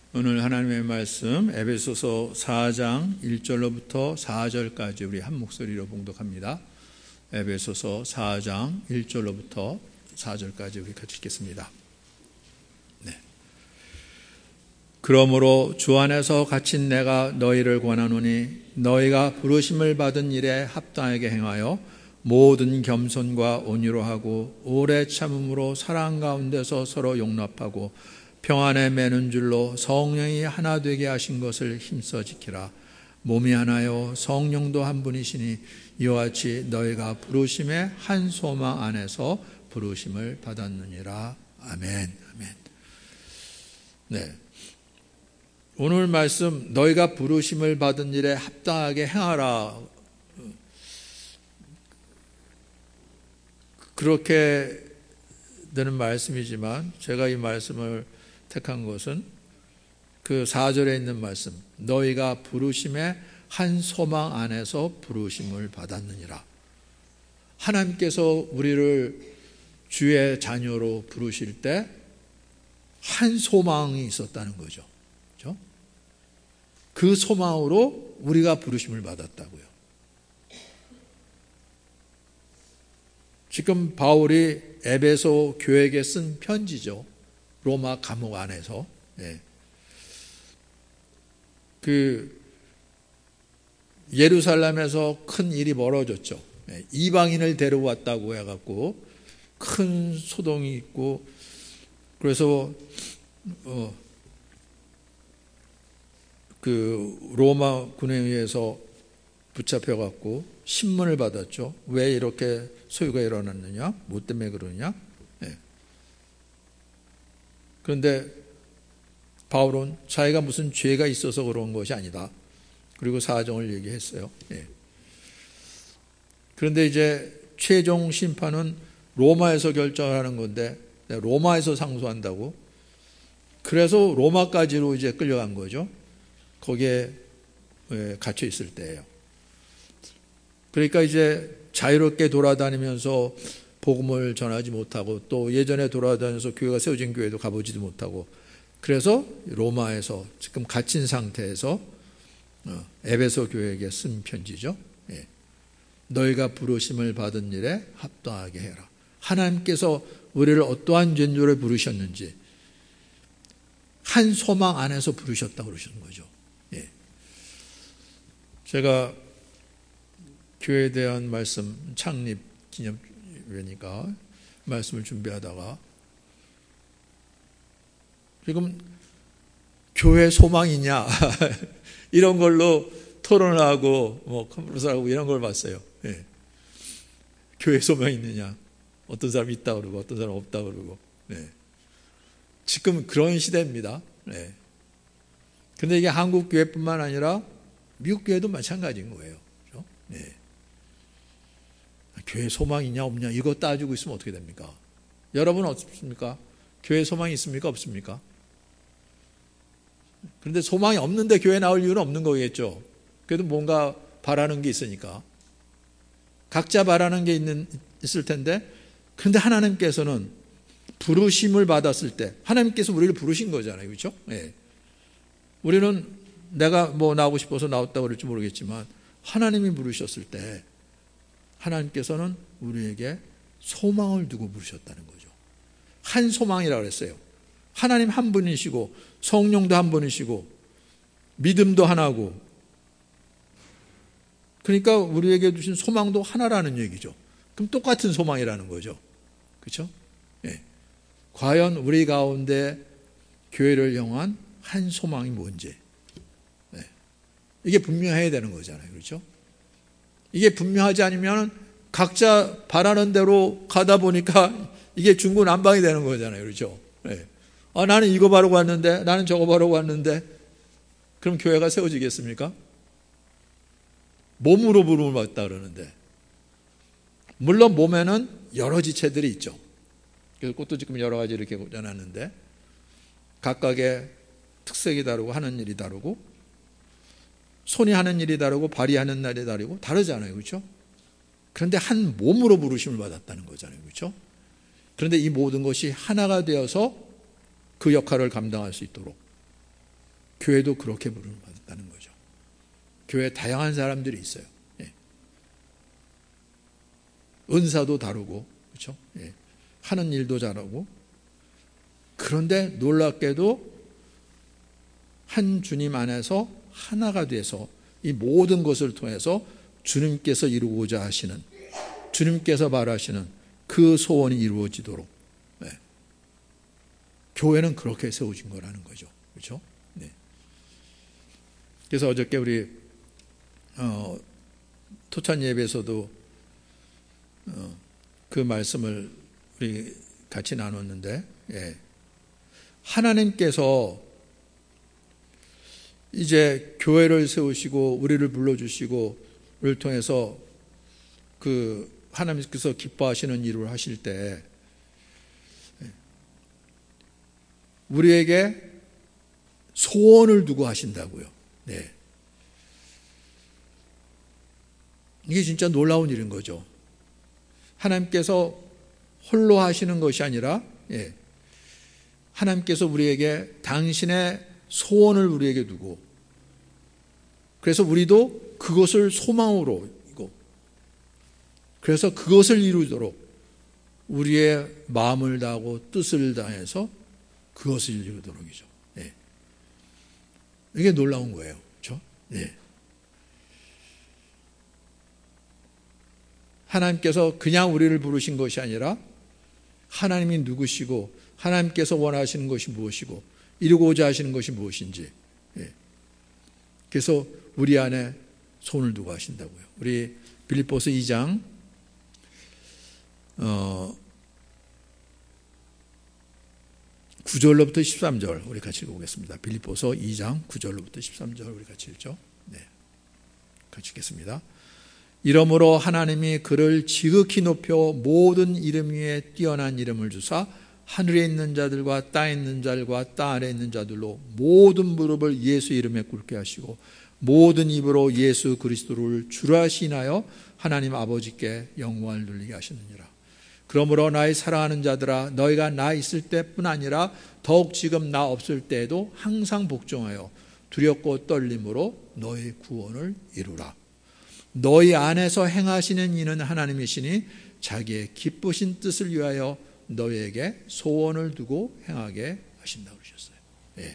오늘 하나님의 말씀 에베소서 4장 1절로부터 4절까지 우리 한 목소리로 봉독합니다. 에베소서 4장 1절로부터 4절까지 우리 같이 읽겠습니다. 네. 그러므로 주 안에서 갇힌 내가 너희를 권하노니 너희가 부르심을 받은 일에 합당하게 행하여 모든 겸손과 온유로 하고 오래 참음으로 사랑 가운데서 서로 용납하고 평안에 매는 줄로 성령이 하나 되게 하신 것을 힘써 지키라. 몸이 하나요 성령도 한 분이시니 이와 같이 너희가 부르심의 한 소망 안에서 부르심을 받았느니라. 아멘. 아멘. 네. 오늘 말씀 너희가 부르심을 받은 일에 합당하게 행하라. 그렇게 되는 말씀이지만 제가 이 말씀을 택한 것은 그 4절에 있는 말씀, 너희가 부르심의 한 소망 안에서 부르심을 받았느니라. 하나님께서 우리를 주의 자녀로 부르실 때 한 소망이 있었다는 거죠. 그렇죠? 그 소망으로 우리가 부르심을 받았다고요. 지금 바울이 에베소 교회에게 쓴 편지죠. 로마 감옥 안에서. 예. 예루살렘에서 큰 일이 벌어졌죠. 예. 이방인을 데려왔다고 해갖고 큰 소동이 있고, 그래서 로마 군에 의해서 붙잡혀갖고 신문을 받았죠. 왜 이렇게 소유가 일어났느냐? 뭐 때문에 그러느냐? 예. 그런데 바울은 자기가 무슨 죄가 있어서 그런 것이 아니다. 그리고 사정을 얘기했어요. 예. 그런데 이제 최종 심판은 로마에서 결정하는 건데 로마에서 상소한다고. 그래서 로마까지로 이제 끌려간 거죠. 거기에 갇혀 있을 때예요. 그러니까 이제 자유롭게 돌아다니면서 복음을 전하지 못하고 또 예전에 돌아다니면서 교회가 세워진 교회도 가보지도 못하고, 그래서 로마에서 지금 갇힌 상태에서 에베소 교회에게 쓴 편지죠. 예. 너희가 부르심을 받은 일에 합당하게 해라. 하나님께서 우리를 어떠한 존재로 부르셨는지 한 소망 안에서 부르셨다고 그러시는 거죠. 예. 제가 교회에 대한 말씀, 창립 기념회니까 말씀을 준비하다가 지금 교회 소망이냐 이런 걸로 토론을 하고 컨퍼런스를 하고 이런 걸 봤어요. 예. 교회 소망이 있느냐, 어떤 사람이 있다 그러고 어떤 사람은 없다 그러고. 예. 지금 그런 시대입니다. 예. 근데 이게 한국 교회뿐만 아니라 미국 교회도 마찬가지인 거예요. 그렇죠? 예. 교회 소망이 있냐 없냐 이거 따지고 있으면 어떻게 됩니까? 여러분 어떻습니까? 교회 소망이 있습니까 없습니까? 그런데 소망이 없는데 교회 나올 이유는 없는 거겠죠. 그래도 뭔가 바라는 게 있으니까 각자 바라는 게 있을 텐데, 그런데 하나님께서는 부르심을 받았을 때 하나님께서 우리를 부르신 거잖아요. 그렇죠? 예. 우리는 내가 나오고 싶어서 나왔다고 그럴지 모르겠지만 하나님이 부르셨을 때 하나님께서는 우리에게 소망을 두고 부르셨다는 거죠. 한 소망이라고 그랬어요. 하나님 한 분이시고 성령도 한 분이시고 믿음도 하나고, 그러니까 우리에게 주신 소망도 하나라는 얘기죠. 그럼 똑같은 소망이라는 거죠. 그렇죠? 예. 과연 우리 가운데 교회를 향한 한 소망이 뭔지, 예. 이게 분명해야 되는 거잖아요. 그렇죠? 이게 분명하지 않으면 각자 바라는 대로 가다 보니까 이게 중구난방이 되는 거잖아요. 그렇죠? 네. 나는 이거 바르고 왔는데, 나는 저거 바르고 왔는데, 그럼 교회가 세워지겠습니까? 몸으로 부름을 받다 그러는데, 물론 몸에는 여러 지체들이 있죠. 그래서 꽃도 지금 여러 가지 이렇게 고쳐놨는데 각각의 특색이 다르고 하는 일이 다르고, 손이 하는 일이 다르고 발이 하는 날이 다르고 다르잖아요. 그렇죠? 그런데 한 몸으로 부르심을 받았다는 거잖아요. 그렇죠? 그런데 이 모든 것이 하나가 되어서 그 역할을 감당할 수 있도록 교회도 그렇게 부름을 받았다는 거죠. 교회에 다양한 사람들이 있어요. 예. 은사도 다르고, 그렇죠? 예. 하는 일도 잘하고. 그런데 놀랍게도 한 주님 안에서 하나가 돼서 이 모든 것을 통해서 주님께서 이루고자 하시는, 주님께서 바라시는 그 소원이 이루어지도록, 네. 교회는 그렇게 세워진 거라는 거죠. 그렇죠? 네. 그래서 어저께 우리 토찬 예배에서도 그 말씀을 우리 같이 나눴는데, 예. 하나님께서 이제 교회를 세우시고 우리를 불러주시고 우리를 통해서 그 하나님께서 기뻐하시는 일을 하실 때 우리에게 소원을 두고 하신다고요. 네. 이게 진짜 놀라운 일인 거죠. 하나님께서 홀로 하시는 것이 아니라, 예, 하나님께서 우리에게 당신의 소원을 우리에게 두고, 그래서 우리도 그것을 소망으로, 그래서 그것을 이루도록 우리의 마음을 다하고 뜻을 다해서 그것을 이루도록이죠. 네. 이게 놀라운 거예요. 그렇죠? 네. 하나님께서 그냥 우리를 부르신 것이 아니라 하나님이 누구시고 하나님께서 원하시는 것이 무엇이고 이루고자 하시는 것이 무엇인지, 예. 그래서 우리 안에 손을 두고 하신다고요. 우리 빌립보서 2장 9절로부터 13절 우리 같이 읽어보겠습니다. 빌립보서 2장 9절로부터 13절 우리 같이 읽죠. 네, 같이 읽겠습니다. 이러므로 하나님이 그를 지극히 높여 모든 이름 위에 뛰어난 이름을 주사 하늘에 있는 자들과 땅에 있는 자들과 땅 아래에 있는 자들로 모든 무릎을 예수 이름에 꿇게 하시고 모든 입으로 예수 그리스도를 주라 시인하여 하나님 아버지께 영광을 돌리게 하시느니라. 그러므로 나의 사랑하는 자들아, 너희가 나 있을 때뿐 아니라 더욱 지금 나 없을 때에도 항상 복종하여 두렵고 떨림으로 너희 구원을 이루라. 너희 안에서 행하시는 이는 하나님이시니 자기의 기쁘신 뜻을 위하여 너희에게 소원을 두고 행하게 하신다고 그러셨어요. 예.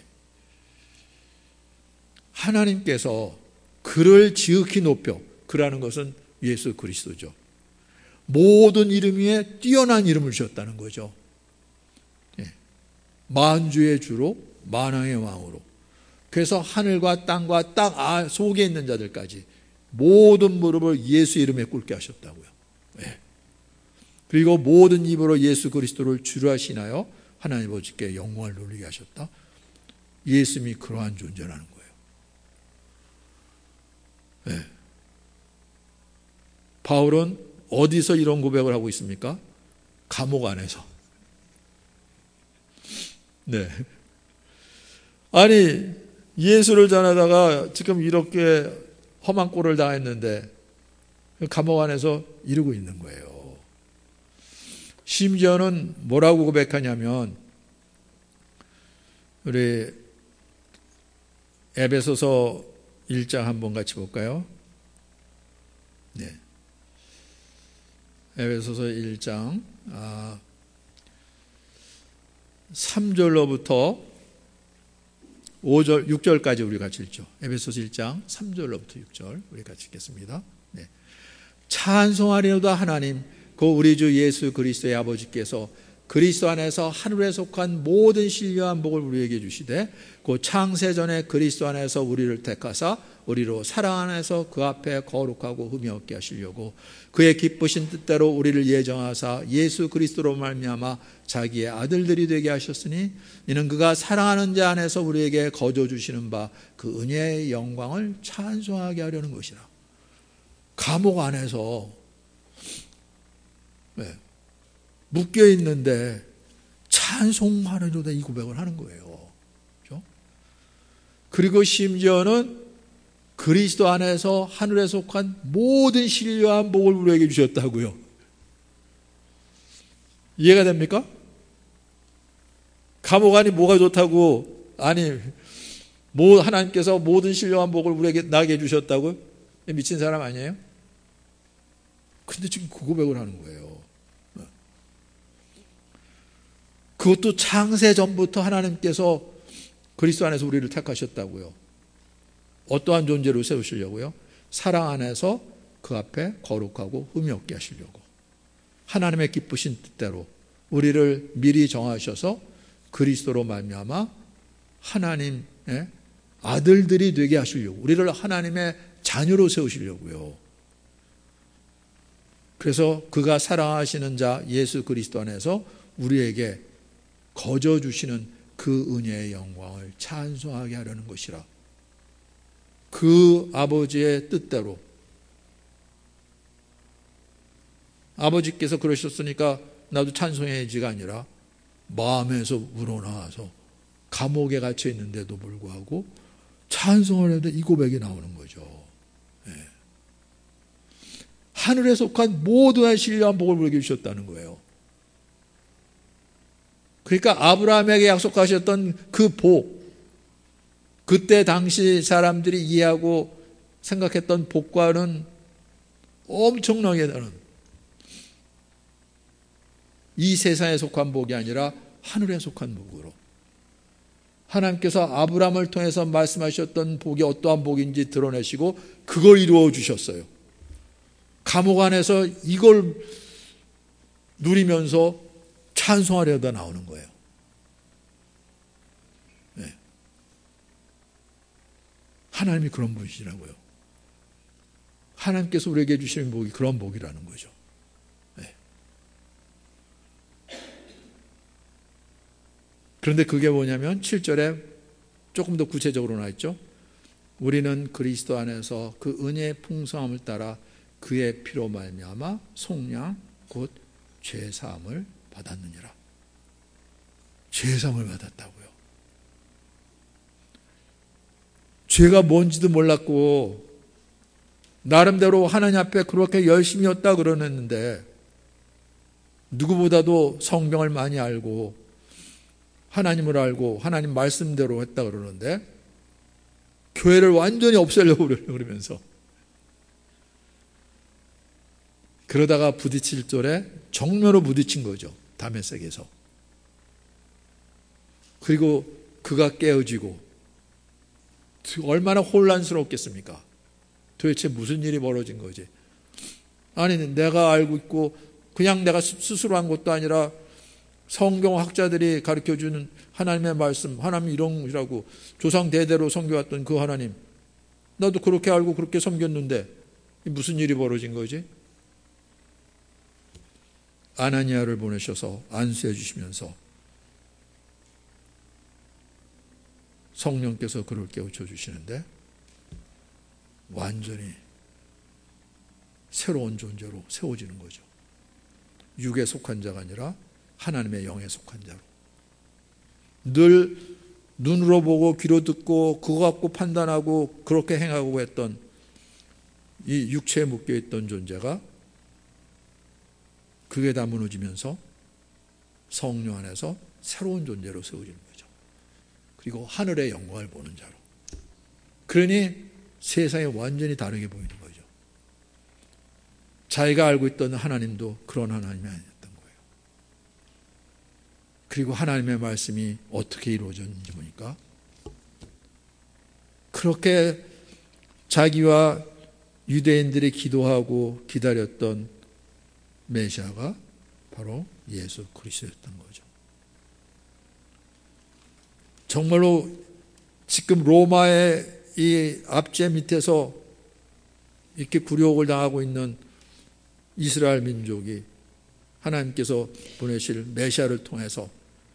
하나님께서 그를 지극히 높여, 그라는 것은 예수 그리스도죠. 모든 이름 위에 뛰어난 이름을 주셨다는 거죠. 예. 만주의 주로 만왕의 왕으로. 그래서 하늘과 땅과 땅 속에 있는 자들까지 모든 무릎을 예수 이름에 꿇게 하셨다고요. 예. 그리고 모든 입으로 예수 그리스도를 주라 하시나요? 하나님 아버지께 영광을 돌리게 하셨다. 예수님이 그러한 존재라는 거예요. 예. 바울은 어디서 이런 고백을 하고 있습니까? 감옥 안에서. 네. 아니, 예수를 전하다가 지금 이렇게 험한 꼴을 당했는데 감옥 안에서 이러고 있는 거예요. 심지어는 뭐라고 고백하냐면, 우리 에베소서 1장 한번 같이 볼까요? 네. 에베소서 1장 3절로부터 5절, 6절까지 우리 같이 읽죠. 에베소서 1장 3절로부터 6절 우리 같이 읽겠습니다. 네. 찬송하리로다 하나님, 그 우리 주 예수 그리스도의 아버지께서 그리스도 안에서 하늘에 속한 모든 신령한 복을 우리에게 주시되 그 창세전에 그리스도 안에서 우리를 택하사 우리로 사랑 안에서 그 앞에 거룩하고 흠이 없게 하시려고 그의 기쁘신 뜻대로 우리를 예정하사 예수 그리스도로 말미암아 자기의 아들들이 되게 하셨으니 이는 그가 사랑하는 자 안에서 우리에게 거저 주시는 바 그 은혜의 영광을 찬송하게 하려는 것이라. 감옥 안에서 묶여 있는데 찬송하려다 이 고백을 하는 거예요. 그렇죠? 그리고 심지어는 그리스도 안에서 하늘에 속한 모든 신령한 복을 우리에게 주셨다고요. 이해가 됩니까? 감옥 안이 뭐가 좋다고, 아니 하나님께서 모든 신령한 복을 우리에게 나게 해주셨다고요? 미친 사람 아니에요? 근데 지금 그 고백을 하는 거예요. 그것도 창세 전부터 하나님께서 그리스도 안에서 우리를 택하셨다고요. 어떠한 존재로 세우시려고요? 사랑 안에서 그 앞에 거룩하고 흠이 없게 하시려고. 하나님의 기쁘신 뜻대로 우리를 미리 정하셔서 그리스도로 말미암아 하나님의 아들들이 되게 하시려고, 우리를 하나님의 자녀로 세우시려고요. 그래서 그가 사랑하시는 자 예수 그리스도 안에서 우리에게 거저 주시는 그 은혜의 영광을 찬송하게 하려는 것이라. 그 아버지의 뜻대로 아버지께서 그러셨으니까 나도 찬송해야지가 아니라 마음에서 우러나와서 감옥에 갇혀 있는데도 불구하고 찬송을 해도 이 고백이 나오는 거죠. 네. 하늘에 속한 모든 신령한 복을 우리에게 주셨다는 거예요. 그러니까 아브라함에게 약속하셨던 그 복, 그때 당시 사람들이 이해하고 생각했던 복과는 엄청나게 다른, 이 세상에 속한 복이 아니라 하늘에 속한 복으로 하나님께서 아브라함을 통해서 말씀하셨던 복이 어떠한 복인지 드러내시고 그걸 이루어 주셨어요. 감옥 안에서 이걸 누리면서 찬송하려다 나오는 거예요. 네. 하나님이 그런 분이시라고요. 하나님께서 우리에게 주시는 복이 그런 복이라는 거죠. 네. 그런데 그게 뭐냐면 7절에 조금 더 구체적으로 나와 있죠. 우리는 그리스도 안에서 그 은혜의 풍성함을 따라 그의 피로 말미암아 속량 곧 죄사함을 받았느니라. 죄사함을 받았다고요. 죄가 뭔지도 몰랐고 나름대로 하나님 앞에 그렇게 열심히 했다 그러는데 누구보다도 성경을 많이 알고 하나님을 알고 하나님 말씀대로 했다 그러는데 교회를 완전히 없애려고 그러면서 그러다가 부딪힐 절에 정면으로 부딪힌 거죠. 다메섹에서. 그리고 그가 깨어지고 얼마나 혼란스럽겠습니까? 도대체 무슨 일이 벌어진 거지? 아니 내가 알고 있고 그냥 내가 스스로 한 것도 아니라 성경학자들이 가르쳐주는 하나님의 말씀, 하나님 이런 것이라고 조상 대대로 섬겨왔던 그 하나님, 나도 그렇게 알고 그렇게 섬겼는데 무슨 일이 벌어진 거지? 아나니아를 보내셔서 안수해 주시면서 성령께서 그를 깨우쳐 주시는데 완전히 새로운 존재로 세워지는 거죠. 육에 속한 자가 아니라 하나님의 영에 속한 자로. 늘 눈으로 보고 귀로 듣고 그거 갖고 판단하고 그렇게 행하고 했던 이 육체에 묶여있던 존재가 그게 다 무너지면서 성령 안에서 새로운 존재로 세워지는 거죠. 그리고 하늘의 영광을 보는 자로. 그러니 세상이 완전히 다르게 보이는 거죠. 자기가 알고 있던 하나님도 그런 하나님이 아니었던 거예요. 그리고 하나님의 말씀이 어떻게 이루어졌는지 보니까 그렇게 자기와 유대인들이 기도하고 기다렸던 메시아가 바로 예수 그리스도였던 거죠. 정말로 지금 로마의 이 압제 밑에서 이렇게 굴욕을 당하고 있는 이스라엘 민족이 하나님께서 보내실 메시아를 통해서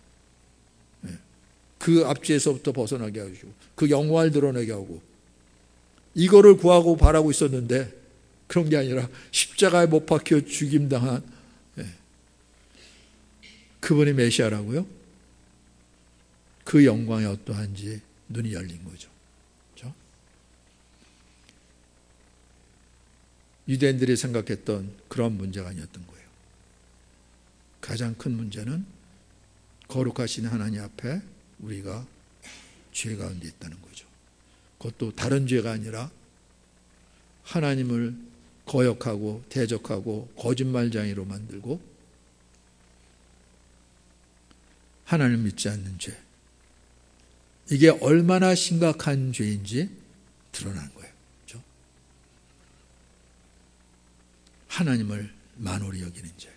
그 압제에서부터 벗어나게 하시고 그 영광을 드러내게 하고 이거를 구하고 바라고 있었는데 그런 게 아니라 십자가에 못 박혀 죽임당한 그분이 메시아라고요? 그 영광이 어떠한지 눈이 열린 거죠. 그렇죠? 유대인들이 생각했던 그런 문제가 아니었던 거예요. 가장 큰 문제는 거룩하신 하나님 앞에 우리가 죄 가운데 있다는 거죠. 그것도 다른 죄가 아니라 하나님을 거역하고 대적하고 거짓말쟁이로 만들고 하나님을 믿지 않는 죄. 이게 얼마나 심각한 죄인지 드러난 거예요. 그렇죠? 하나님을 만홀히 여기는 죄.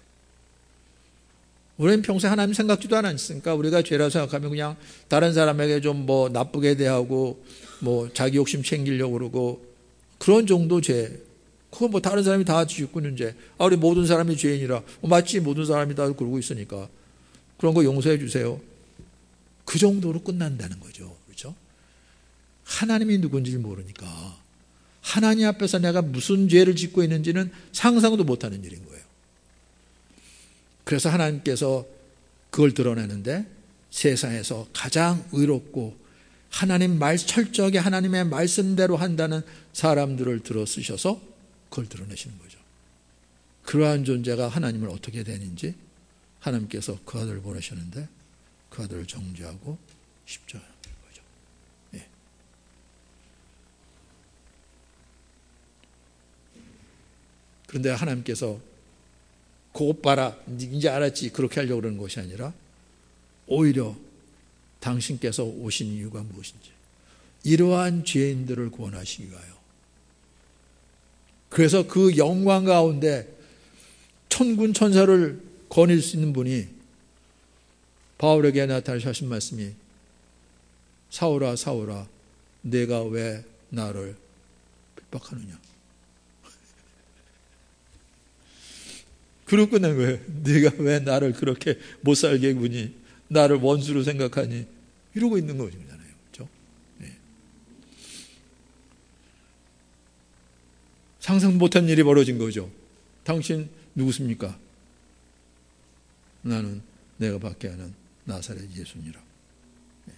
우리는 평소에 하나님 생각지도 않았으니까 우리가 죄라고 생각하면 그냥 다른 사람에게 좀 뭐 나쁘게 대하고 뭐 자기 욕심 챙기려고 그러고 그런 정도 죄. 그거 뭐 다른 사람이 다 짓고 있는 죄. 우리 모든 사람이 죄인이라. 맞지, 모든 사람이 다 그러고 있으니까. 그런 거 용서해 주세요. 그 정도로 끝난다는 거죠. 그렇죠? 하나님이 누군지를 모르니까 하나님 앞에서 내가 무슨 죄를 짓고 있는지는 상상도 못하는 일인 거예요. 그래서 하나님께서 그걸 드러내는데 세상에서 가장 의롭고 하나님 철저하게 하나님의 말씀대로 한다는 사람들을 들어 쓰셔서 그걸 드러내시는 거죠. 그러한 존재가 하나님을 어떻게 되는지 하나님께서 그 아들을 보내셨는데 그 아들을 정죄하고 십자가하는 거죠. 예. 그런데 하나님께서 그것 봐라, 이제 알았지, 그렇게 하려고 그러는 것이 아니라 오히려 당신께서 오신 이유가 무엇인지 이러한 죄인들을 구원하시기 위하여, 그래서 그 영광 가운데 천군 천사를 거닐 수 있는 분이 바울에게 나타나셔서 하신 말씀이 사울아 사울아 내가 왜 나를 핍박하느냐. 그러고 끝난 거예요. 네가 왜 나를 그렇게 못 살게 구니, 나를 원수로 생각하니, 이러고 있는 거잖아요. 그렇죠? 네. 상상 못한 일이 벌어진 거죠. 당신 누구십니까? 나는 내가 받게 하는 나사렛 예수니라. 네.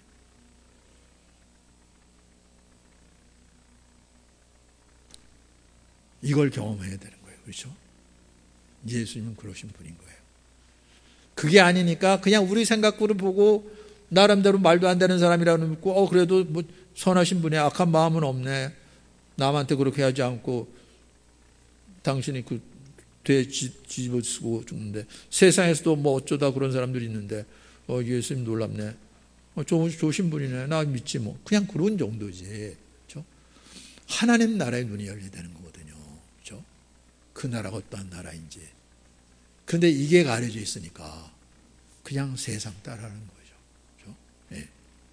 이걸 경험해야 되는 거예요. 그렇죠? 예수님은 그러신 분인 거예요. 그게 아니니까 그냥 우리 생각으로 보고 나름대로 말도 안 되는 사람이라고 믿고 그래도 뭐 선하신 분이 악한 마음은 없네. 남한테 그렇게 하지 않고 당신이 그 뒤에 뒤집어쓰고 죽는데 세상에서도 뭐 어쩌다 그런 사람들이 있는데 예수님 놀랍네. 좋으신 분이네. 나 믿지 뭐. 그냥 그런 정도지. 그렇죠? 하나님 나라의 눈이 열려야 되는 거거든요. 그렇죠? 그 나라가 어떠한 나라인지. 그런데 이게 가려져 있으니까 그냥 세상 따라하는 거죠. 그렇죠? 네.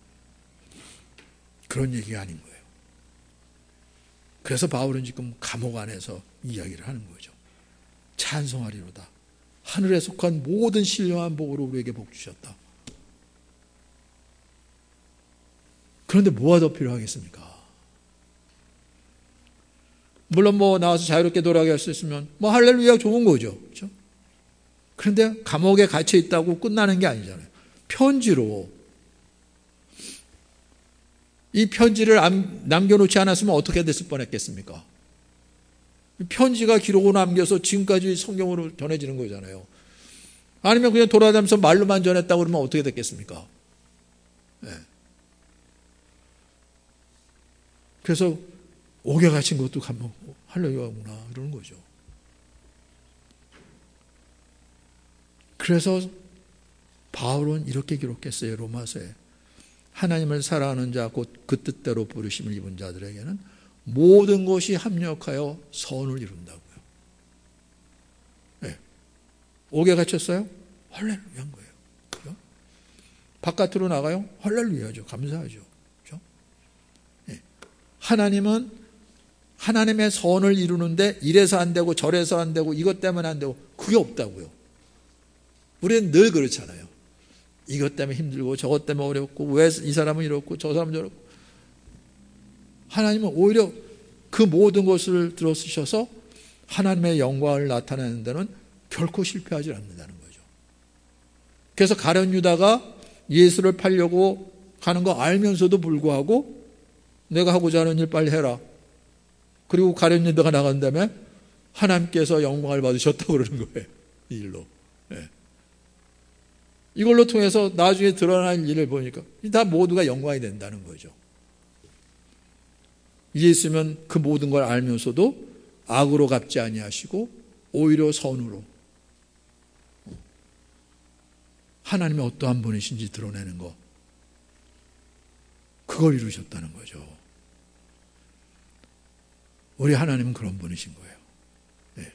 그런 얘기가 아닌 거예요. 그래서 바울은 지금 감옥 안에서 이야기를 하는 거죠. 찬송하리로다. 하늘에 속한 모든 신령한 복으로 우리에게 복 주셨다. 그런데 뭐가 더 필요하겠습니까? 물론 뭐 나와서 자유롭게 돌아가게 할 수 있으면 뭐 할렐루야 좋은 거죠. 그렇죠? 그런데 감옥에 갇혀 있다고 끝나는 게 아니잖아요. 편지로. 이 편지를 남겨놓지 않았으면 어떻게 됐을 뻔했겠습니까? 편지가 기록으로 남겨서 지금까지 성경으로 전해지는 거잖아요. 아니면 그냥 돌아다니면서 말로만 전했다고 그러면 어떻게 됐겠습니까? 네. 그래서 옥에 갇힌 것도 감옥 할렐루야구나 이러는 거죠. 그래서 바울은 이렇게 기록했어요. 로마서에 하나님을 사랑하는 자 곧 그 뜻대로 부르심을 입은 자들에게는 모든 것이 합력하여 선을 이룬다고요. 네. 옥에 갇혔어요? 할렐루야인 거예요. 그렇죠? 바깥으로 나가요? 할렐루야죠. 감사하죠. 그렇죠? 네. 하나님은 하나님의 선을 이루는데 이래서 안 되고 저래서 안 되고 이것 때문에 안 되고 그게 없다고요. 우리는 늘 그렇잖아요. 이것 때문에 힘들고 저것 때문에 어렵고 왜 이 사람은 이렇고 저 사람은 저렇고. 하나님은 오히려 그 모든 것을 들어 쓰셔서 하나님의 영광을 나타내는 데는 결코 실패하지 않는다는 거죠. 그래서 가룟 유다가 예수를 팔려고 하는 거 알면서도 불구하고 내가 하고자 하는 일 빨리 해라. 그리고 가룟 유다가 나간 다음에 하나님께서 영광을 받으셨다고 그러는 거예요. 이 일로. 네. 이걸로 통해서 나중에 드러날 일을 보니까 다 모두가 영광이 된다는 거죠. 예수님은 그 모든 걸 알면서도 악으로 갚지 아니하시고 오히려 선으로 하나님의 어떠한 분이신지 드러내는 것, 그걸 이루셨다는 거죠. 우리 하나님은 그런 분이신 거예요. 네.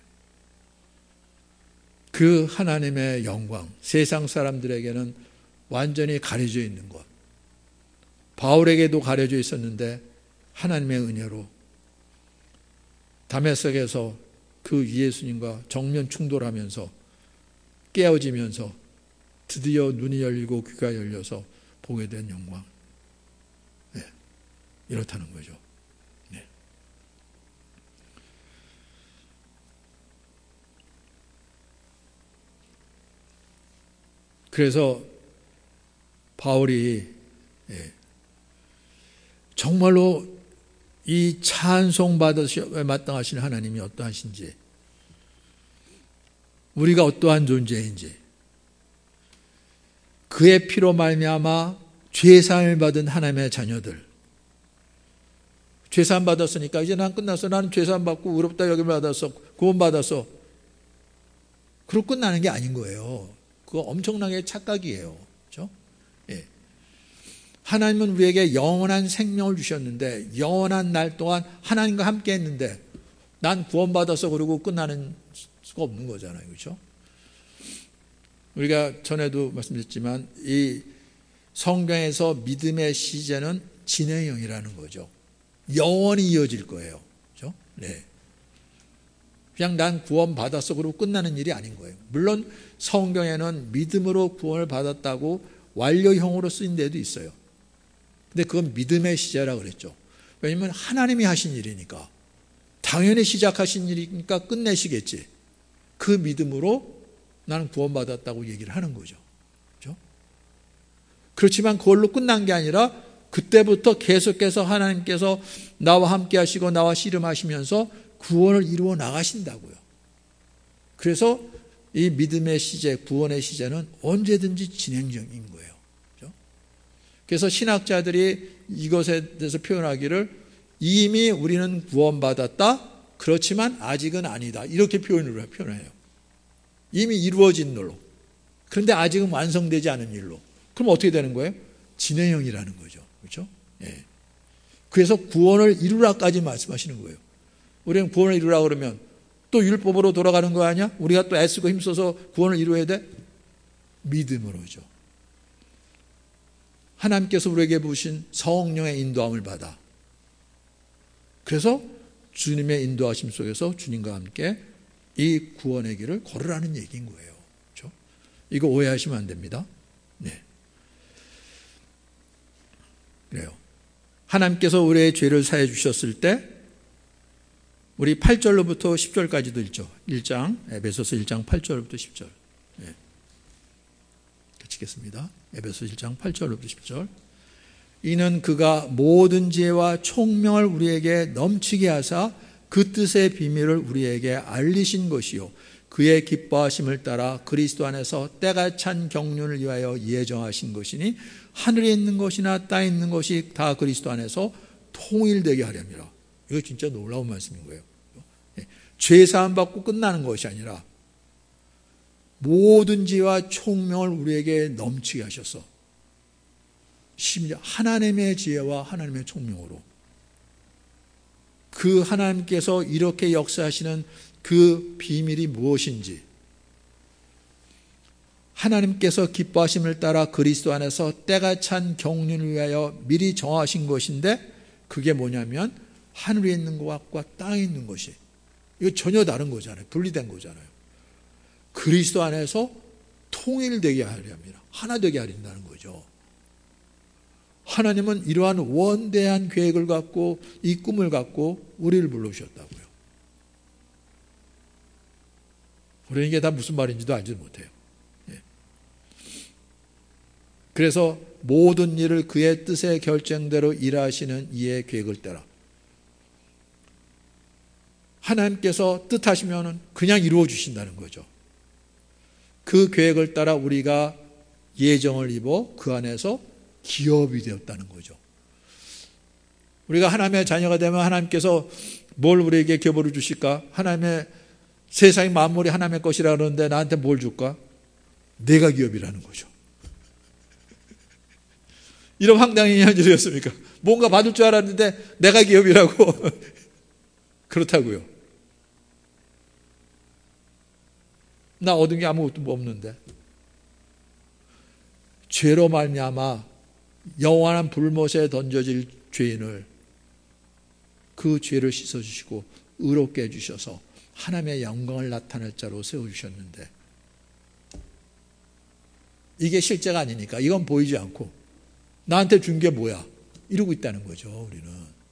그 하나님의 영광, 세상 사람들에게는 완전히 가려져 있는 것, 바울에게도 가려져 있었는데 하나님의 은혜로 다메섹에서 그 예수님과 정면 충돌하면서 깨어지면서 드디어 눈이 열리고 귀가 열려서 보게 된 영광. 네, 이렇다는 거죠. 네. 그래서 바울이 정말로 이 찬송받으시에 마땅하신 하나님이 어떠하신지, 우리가 어떠한 존재인지, 그의 피로 말미암아 죄사함을 받은 하나님의 자녀들, 죄사함 받았으니까 이제 난 끝났어, 나는 죄사함 받고 의롭다 여김을 받았어, 구원 받았어, 그러고 끝나는 게 아닌 거예요. 그거 엄청나게 착각이에요. 그렇죠? 예. 하나님은 우리에게 영원한 생명을 주셨는데, 영원한 날 동안 하나님과 함께 했는데 난 구원받아서 그러고 끝나는 수가 없는 거잖아요. 그렇죠? 우리가 전에도 말씀드렸지만 이 성경에서 믿음의 시제는 진행형이라는 거죠. 영원히 이어질 거예요. 그렇죠? 네. 그냥 난 구원받았어 그러고 끝나는 일이 아닌 거예요. 물론 성경에는 믿음으로 구원을 받았다고 완료형으로 쓰인 데도 있어요. 근데 그건 믿음의 시제라고 그랬죠. 왜냐하면 하나님이 하신 일이니까, 당연히 시작하신 일이니까 끝내시겠지. 그 믿음으로 나는 구원받았다고 얘기를 하는 거죠. 그렇죠? 그렇지만 그걸로 끝난 게 아니라 그때부터 계속해서 하나님께서 나와 함께 하시고 나와 씨름하시면서 구원을 이루어 나가신다고요. 그래서 이 믿음의 시제, 구원의 시제는 언제든지 진행형인 거예요. 그래서 신학자들이 이것에 대해서 표현하기를 이미 우리는 구원받았다, 그렇지만 아직은 아니다, 이렇게 표현해요. 이미 이루어진 일로, 그런데 아직은 완성되지 않은 일로. 그럼 어떻게 되는 거예요? 진행형이라는 거죠. 그렇죠? 예. 그래서 구원을 이루라까지 말씀하시는 거예요. 우리는 구원을 이루라 그러면 또 율법으로 돌아가는 거 아니야? 우리가 또 애쓰고 힘써서 구원을 이루어야 돼? 믿음으로죠. 하나님께서 우리에게 부으신 성령의 인도함을 받아, 그래서 주님의 인도하심 속에서 주님과 함께 이 구원의 길을 걸으라는 얘기인 거예요. 그렇죠? 이거 오해하시면 안 됩니다. 네. 그래요. 하나님께서 우리의 죄를 사해 주셨을 때 우리 8절로부터 10절까지도 읽죠. 1장, 에베소서 1장 8절부터 10절. 네. 읽겠습니다. 에베소 1장 8절부터 10절. 이는 그가 모든 지혜와 총명을 우리에게 넘치게 하사 그 뜻의 비밀을 우리에게 알리신 것이요, 그의 기뻐하심을 따라 그리스도 안에서 때가 찬 경륜을 위하여 예정하신 것이니 하늘에 있는 것이나 땅에 있는 것이 다 그리스도 안에서 통일되게 하렵니다. 이거 진짜 놀라운 말씀인 거예요. 죄사함 받고 끝나는 것이 아니라 모든 지혜와 총명을 우리에게 넘치게 하셔서, 심지어 하나님의 지혜와 하나님의 총명으로, 그 하나님께서 이렇게 역사하시는 그 비밀이 무엇인지, 하나님께서 기뻐하심을 따라 그리스도 안에서 때가 찬 경륜을 위하여 미리 정하신 것인데, 그게 뭐냐면 하늘에 있는 것과 땅에 있는 것이, 이거 전혀 다른 거잖아요. 분리된 거잖아요. 그리스도 안에서 통일되게 하려 합니다. 하나 되게 하린다는 거죠. 하나님은 이러한 원대한 계획을 갖고 이 꿈을 갖고 우리를 불러주셨다고요. 우리는 이게 다 무슨 말인지도 알지 못해요. 그래서 모든 일을 그의 뜻의 결정대로 일하시는 이의 계획을 따라, 하나님께서 뜻하시면 그냥 이루어 주신다는 거죠. 그 계획을 따라 우리가 예정을 입어 그 안에서 기업이 되었다는 거죠. 우리가 하나님의 자녀가 되면 하나님께서 뭘 우리에게 기업으로 주실까? 하나님의 세상의 만물이 하나님의 것이라 그러는데 나한테 뭘 줄까? 내가 기업이라는 거죠. 이런 황당한 현실이었습니까? 뭔가 받을 줄 알았는데 내가 기업이라고. 그렇다고요. 나 얻은 게 아무것도 없는데. 죄로 말미암아 영원한 불못에 던져질 죄인을 그 죄를 씻어주시고 의롭게 해주셔서 하나님의 영광을 나타낼 자로 세워주셨는데 이게 실제가 아니니까 이건 보이지 않고 나한테 준 게 뭐야? 이러고 있다는 거죠. 우리는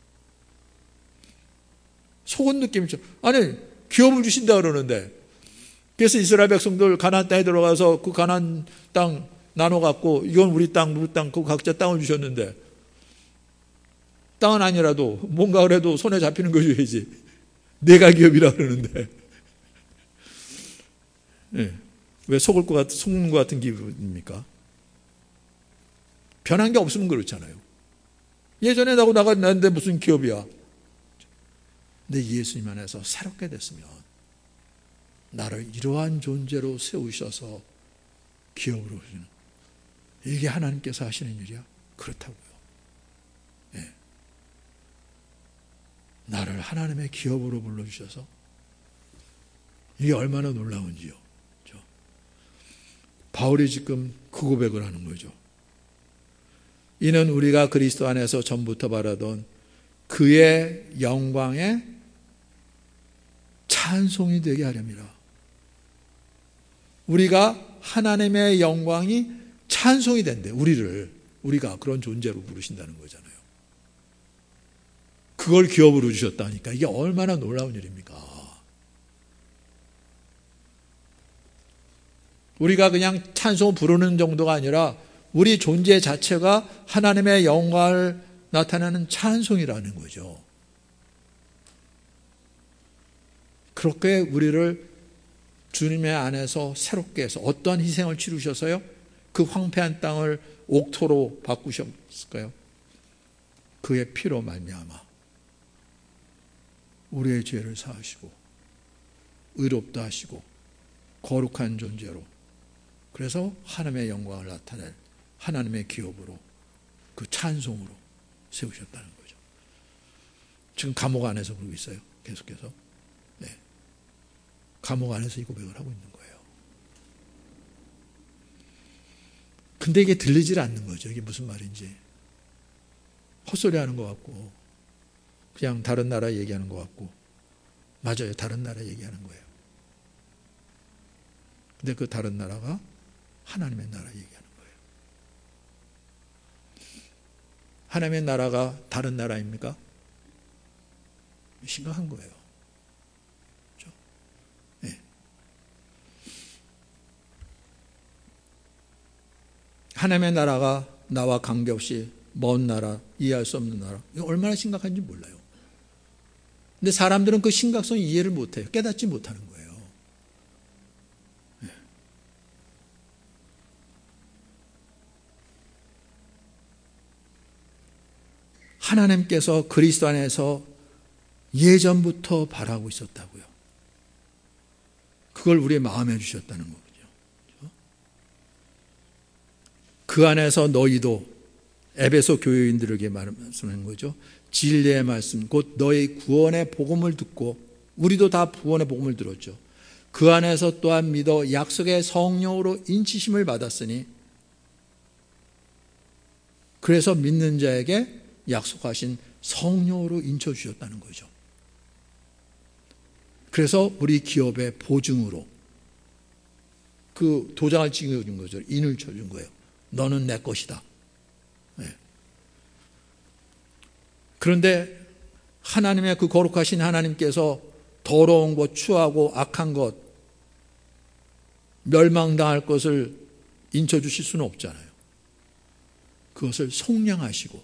속은 느낌이죠. 아니 기업을 주신다 그러는데 그래서 이스라엘 백성들 가나안 땅에 들어가서 그 가나안 땅 나눠 갖고 이건 우리 땅, 누구 땅, 그 각자 땅을 주셨는데 땅은 아니라도 뭔가 그래도 손에 잡히는 거 줘야지. 내가 기업이라 그러는데 네. 왜 속는 것 같은 기분입니까? 변한 게 없으면 그렇잖아요. 예전에 나고 나갔는데 무슨 기업이야. 근데 예수님 안에서 새롭게 됐으면 나를 이러한 존재로 세우셔서 기업으로 주는 이게 하나님께서 하시는 일이야? 그렇다고요. 네. 나를 하나님의 기업으로 불러주셔서 이게 얼마나 놀라운지요. 그렇죠? 바울이 지금 그 고백을 하는 거죠. 이는 우리가 그리스도 안에서 전부터 바라던 그의 영광의 찬송이 되게 하렵니다. 우리가 하나님의 영광이 찬송이 된대. 우리가 그런 존재로 부르신다는 거잖아요. 그걸 기업으로 주셨다니까 이게 얼마나 놀라운 일입니까? 우리가 그냥 찬송 부르는 정도가 아니라 우리 존재 자체가 하나님의 영광을 나타내는 찬송이라는 거죠. 그렇게 우리를 주님의 안에서 새롭게 해서 어떠한 희생을 치르셔서요? 그 황폐한 땅을 옥토로 바꾸셨을까요? 그의 피로 말미암아 우리의 죄를 사하시고 의롭다 하시고 거룩한 존재로 그래서 하나님의 영광을 나타낼 하나님의 기업으로 그 찬송으로 세우셨다는 거죠. 지금 감옥 안에서 그러고 있어요. 계속해서. 네. 감옥 안에서 이 고백을 하고 있는 거예요. 근데 이게 들리질 않는 거죠. 이게 무슨 말인지. 헛소리 하는 것 같고 그냥 다른 나라 얘기하는 것 같고 맞아요. 다른 나라 얘기하는 거예요. 근데 그 다른 나라가 하나님의 나라 얘기하는 거예요. 하나님의 나라가 다른 나라입니까? 심각한 거예요. 그렇죠? 네. 하나님의 나라가 나와 관계없이 먼 나라, 이해할 수 없는 나라. 이거 얼마나 심각한지 몰라요. 근데 사람들은 그 심각성 이해를 못해요. 깨닫지 못하는 거예요. 네. 하나님께서 그리스도 안에서 예전부터 바라고 있었다고요. 그걸 우리의 마음에 주셨다는 거죠. 그 안에서 너희도 에베소 교회인들에게 말씀하는 거죠. 진리의 말씀 곧 너희 구원의 복음을 듣고 우리도 다 구원의 복음을 들었죠. 그 안에서 또한 믿어 약속의 성령으로 인치심을 받았으니 그래서 믿는 자에게 약속하신 성령으로 인쳐주셨다는 거죠. 그래서 우리 기업의 보증으로 그 도장을 찍어준 거죠. 인을 쳐준 거예요. 너는 내 것이다. 네. 그런데 하나님의 그 거룩하신 하나님께서 더러운 것, 추하고 악한 것, 멸망당할 것을 인쳐주실 수는 없잖아요. 그것을 속량하시고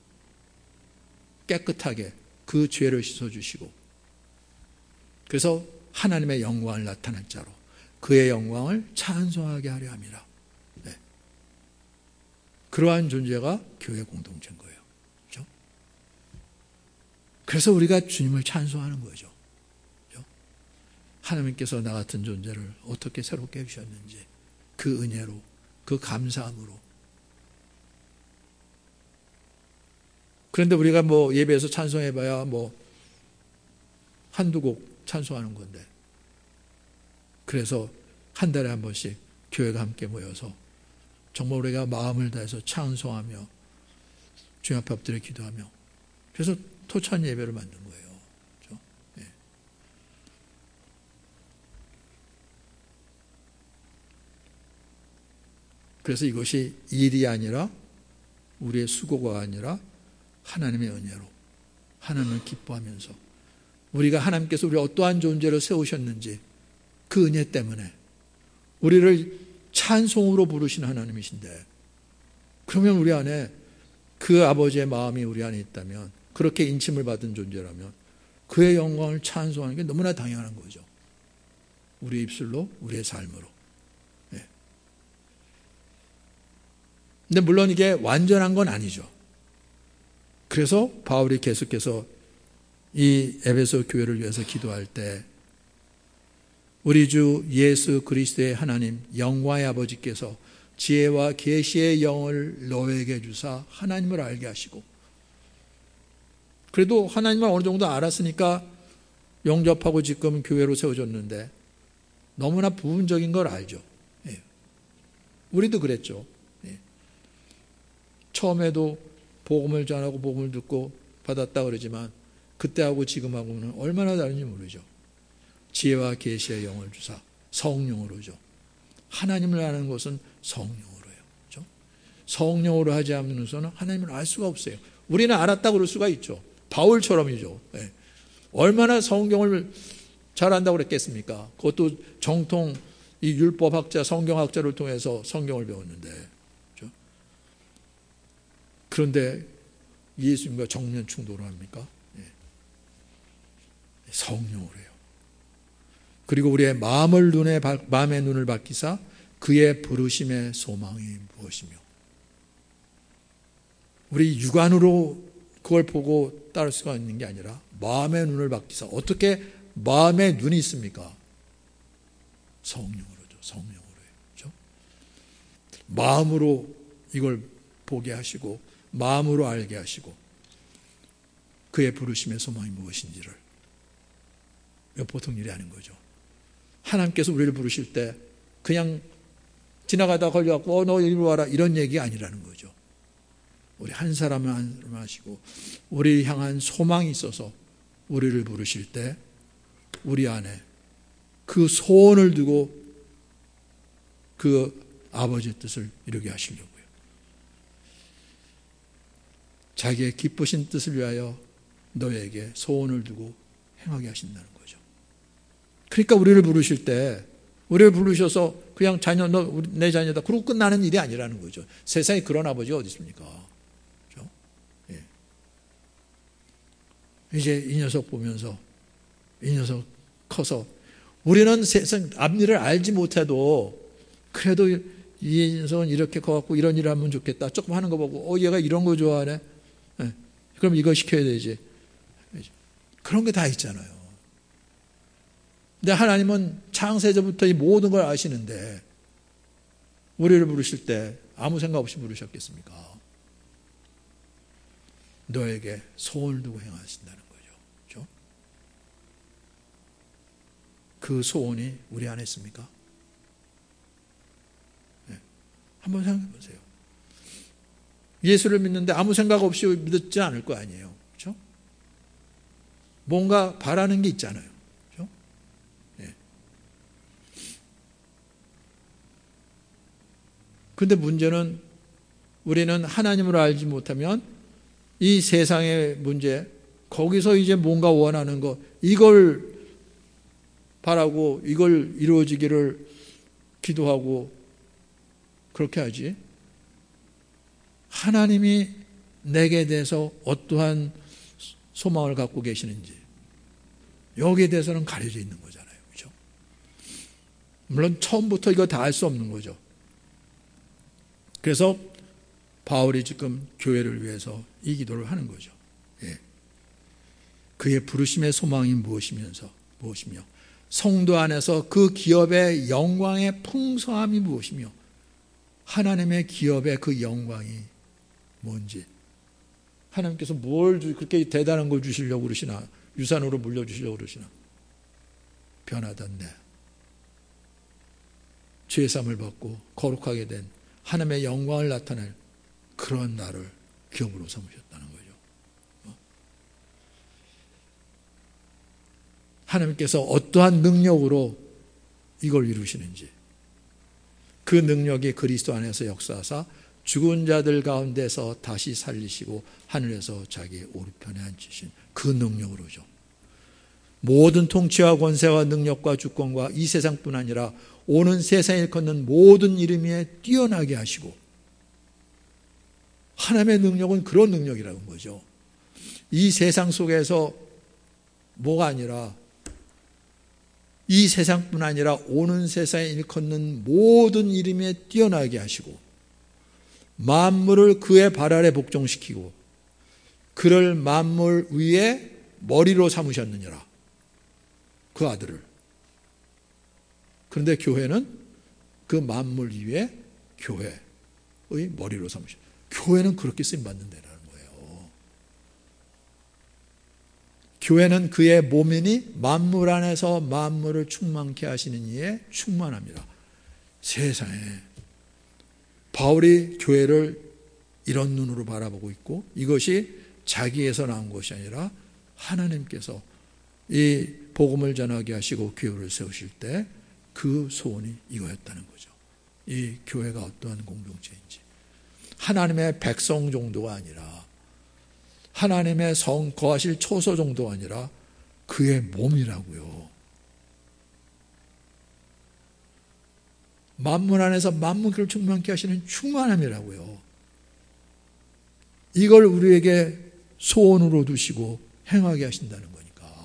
깨끗하게 그 죄를 씻어주시고 그래서 하나님의 영광을 나타낼 자로 그의 영광을 찬송하게 하려 함이라. 네. 그러한 존재가 교회 공동체인 거예요. 그렇죠? 그래서 우리가 주님을 찬송하는 거죠. 하나님께서 나 같은 존재를 어떻게 새롭게 해주셨는지, 그 은혜로, 그 감사함으로. 그런데 우리가 뭐 예배에서 찬송해봐야 뭐 한두 곡 찬송하는 건데, 그래서 한 달에 한 번씩 교회가 함께 모여서 정말 우리가 마음을 다해서 찬송하며 주님 앞에 엎드려 기도하며, 그래서 토찬 예배를 만든 거예요. 그렇죠? 네. 그래서 이것이 일이 아니라, 우리의 수고가 아니라 하나님의 은혜로, 하나님을 기뻐하면서, 우리가 하나님께서 우리 어떠한 존재로 세우셨는지 그 은혜 때문에 우리를 찬송으로 부르신 하나님이신데, 그러면 우리 안에 그 아버지의 마음이 우리 안에 있다면, 그렇게 인침을 받은 존재라면 그의 영광을 찬송하는 게 너무나 당연한 거죠. 우리의 입술로, 우리의 삶으로. 네. 근데 물론 이게 완전한 건 아니죠. 그래서 바울이 계속해서 이 에베소 교회를 위해서 기도할 때, 우리 주 예수 그리스도의 하나님 영광의 아버지께서 지혜와 계시의 영을 너에게 주사 하나님을 알게 하시고, 그래도 하나님을 어느 정도 알았으니까 영접하고 지금 교회로 세워졌는데 너무나 부분적인 걸 알죠. 예. 우리도 그랬죠. 예. 처음에도 복음을 전하고 복음을 듣고 받았다 그러지만 그때하고 지금하고는 얼마나 다른지 모르죠. 지혜와 계시의 영을 주사 성령으로죠. 하나님을 아는 것은 성령으로예요. 그렇죠? 성령으로 하지 않으면서는 하나님을 알 수가 없어요. 우리는 알았다 그럴 수가 있죠. 바울처럼이죠. 네. 얼마나 성경을 잘 안다고 그랬겠습니까? 그것도 정통 이 율법학자, 성경학자를 통해서 성경을 배웠는데, 그렇죠? 그런데 예수님과 정면 충돌을 합니까? 네. 성령으로 해요. 그리고 우리의 마음의 눈을 밝히사 그의 부르심의 소망이 무엇이며, 우리 육안으로 그걸 보고 따를 수가 있는 게 아니라 마음의 눈을 밝히사. 어떻게 마음의 눈이 있습니까? 성령으로죠. 성령으로요. 그렇죠? 마음으로 이걸 보게 하시고 마음으로 알게 하시고 그의 부르심의 소망이 무엇인지를. 이거 보통 일이 아닌 거죠. 하나님께서 우리를 부르실 때 그냥 지나가다 걸려갖고 너 이리 와라 이런 얘기가 아니라는 거죠. 우리 한 사람을 한 사람 하시고 우리를 향한 소망이 있어서 우리를 부르실 때 우리 안에 그 소원을 두고 그 아버지의 뜻을 이루게 하시려고요. 자기의 기쁘신 뜻을 위하여 너에게 소원을 두고 행하게 하신다는 거죠. 그러니까 우리를 부르실 때 우리를 부르셔서 그냥 자녀, 너 내 자녀다 그러고 끝나는 일이 아니라는 거죠. 세상에 그런 아버지가 어디 있습니까? 이제 이 녀석 보면서 이 녀석 커서 우리는 세상 앞일을 알지 못해도 그래도 이 녀석은 이렇게 커갖고 이런 일을 하면 좋겠다. 조금 하는 거 보고 얘가 이런 거 좋아하네. 그럼 이거 시켜야 되지. 그런 게 다 있잖아요. 근데 하나님은 창세전부터 이 모든 걸 아시는데 우리를 부르실 때 아무 생각 없이 부르셨겠습니까? 너에게 소원을 두고 행하신다는 거죠. 그렇죠? 그 소원이 우리 안에 있습니까? 네. 한번 생각해 보세요. 예수를 믿는데 아무 생각 없이 믿지 않을 거 아니에요. 그렇죠? 뭔가 바라는 게 있잖아요. 그렇죠? 네. 그런데 문제는 우리는 하나님을 알지 못하면 이 세상의 문제, 거기서 이제 뭔가 원하는 거, 이걸 바라고 이걸 이루어지기를 기도하고 그렇게 하지. 하나님이 내게 대해서 어떠한 소망을 갖고 계시는지 여기에 대해서는 가려져 있는 거잖아요. 그렇죠? 물론 처음부터 이거 다 알 수 없는 거죠. 그래서 바울이 지금 교회를 위해서 이 기도를 하는 거죠. 예. 그의 부르심의 소망이 무엇이며 성도 안에서 그 기업의 영광의 풍성함이 무엇이며 하나님의 기업의 그 영광이 뭔지, 하나님께서 뭘 그렇게 대단한 걸 주시려고 그러시나, 유산으로 물려주시려고 그러시나. 변화된 내, 죄사함을 받고 거룩하게 된 하나님의 영광을 나타낼 그런 나를 기업으로 삼으셨다는 거죠. 하나님께서 어떠한 능력으로 이걸 이루시는지, 그 능력이 그리스도 안에서 역사하사 죽은 자들 가운데서 다시 살리시고 하늘에서 자기 오른편에 앉히신 그 능력으로죠. 모든 통치와 권세와 능력과 주권과 이 세상뿐 아니라 오는 세상에 일컫는 모든 이름 위에 뛰어나게 하시고, 하나님의 능력은 그런 능력이라는 거죠. 이 세상 속에서 뭐가 아니라, 이 세상뿐 아니라 오는 세상에 일컫는 모든 이름 위에 뛰어나게 하시고 만물을 그의 발 아래 복종시키고 그를 만물 위에 머리로 삼으셨느니라, 그 아들을. 그런데 교회는 그 만물 위에 교회의 머리로 삼으셨어요. 교회는 그렇게 쓰임받는다는 거예요. 교회는 그의 몸이니 만물 안에서 만물을 충만케 하시는 이에 충만합니다. 세상에 바울이 교회를 이런 눈으로 바라보고 있고, 이것이 자기에서 나온 것이 아니라 하나님께서 이 복음을 전하게 하시고 교회를 세우실 때 그 소원이 이거였다는 거죠. 이 교회가 어떠한 공동체인지, 하나님의 백성 정도가 아니라, 하나님의 성 거하실 초소 정도가 아니라 그의 몸이라고요. 만물 안에서 만물을 충만케 하시는 충만함이라고요. 이걸 우리에게 소원으로 두시고 행하게 하신다는 거니까.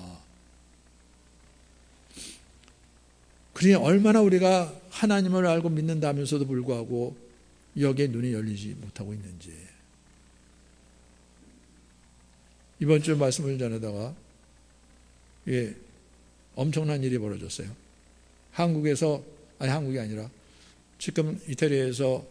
그러니 얼마나 우리가 하나님을 알고 믿는다면서도 불구하고 여기에 눈이 열리지 못하고 있는지. 이번 주 말씀을 전하다가 엄청난 일이 벌어졌어요. 한국에서, 한국이 아니라 지금 이태리에서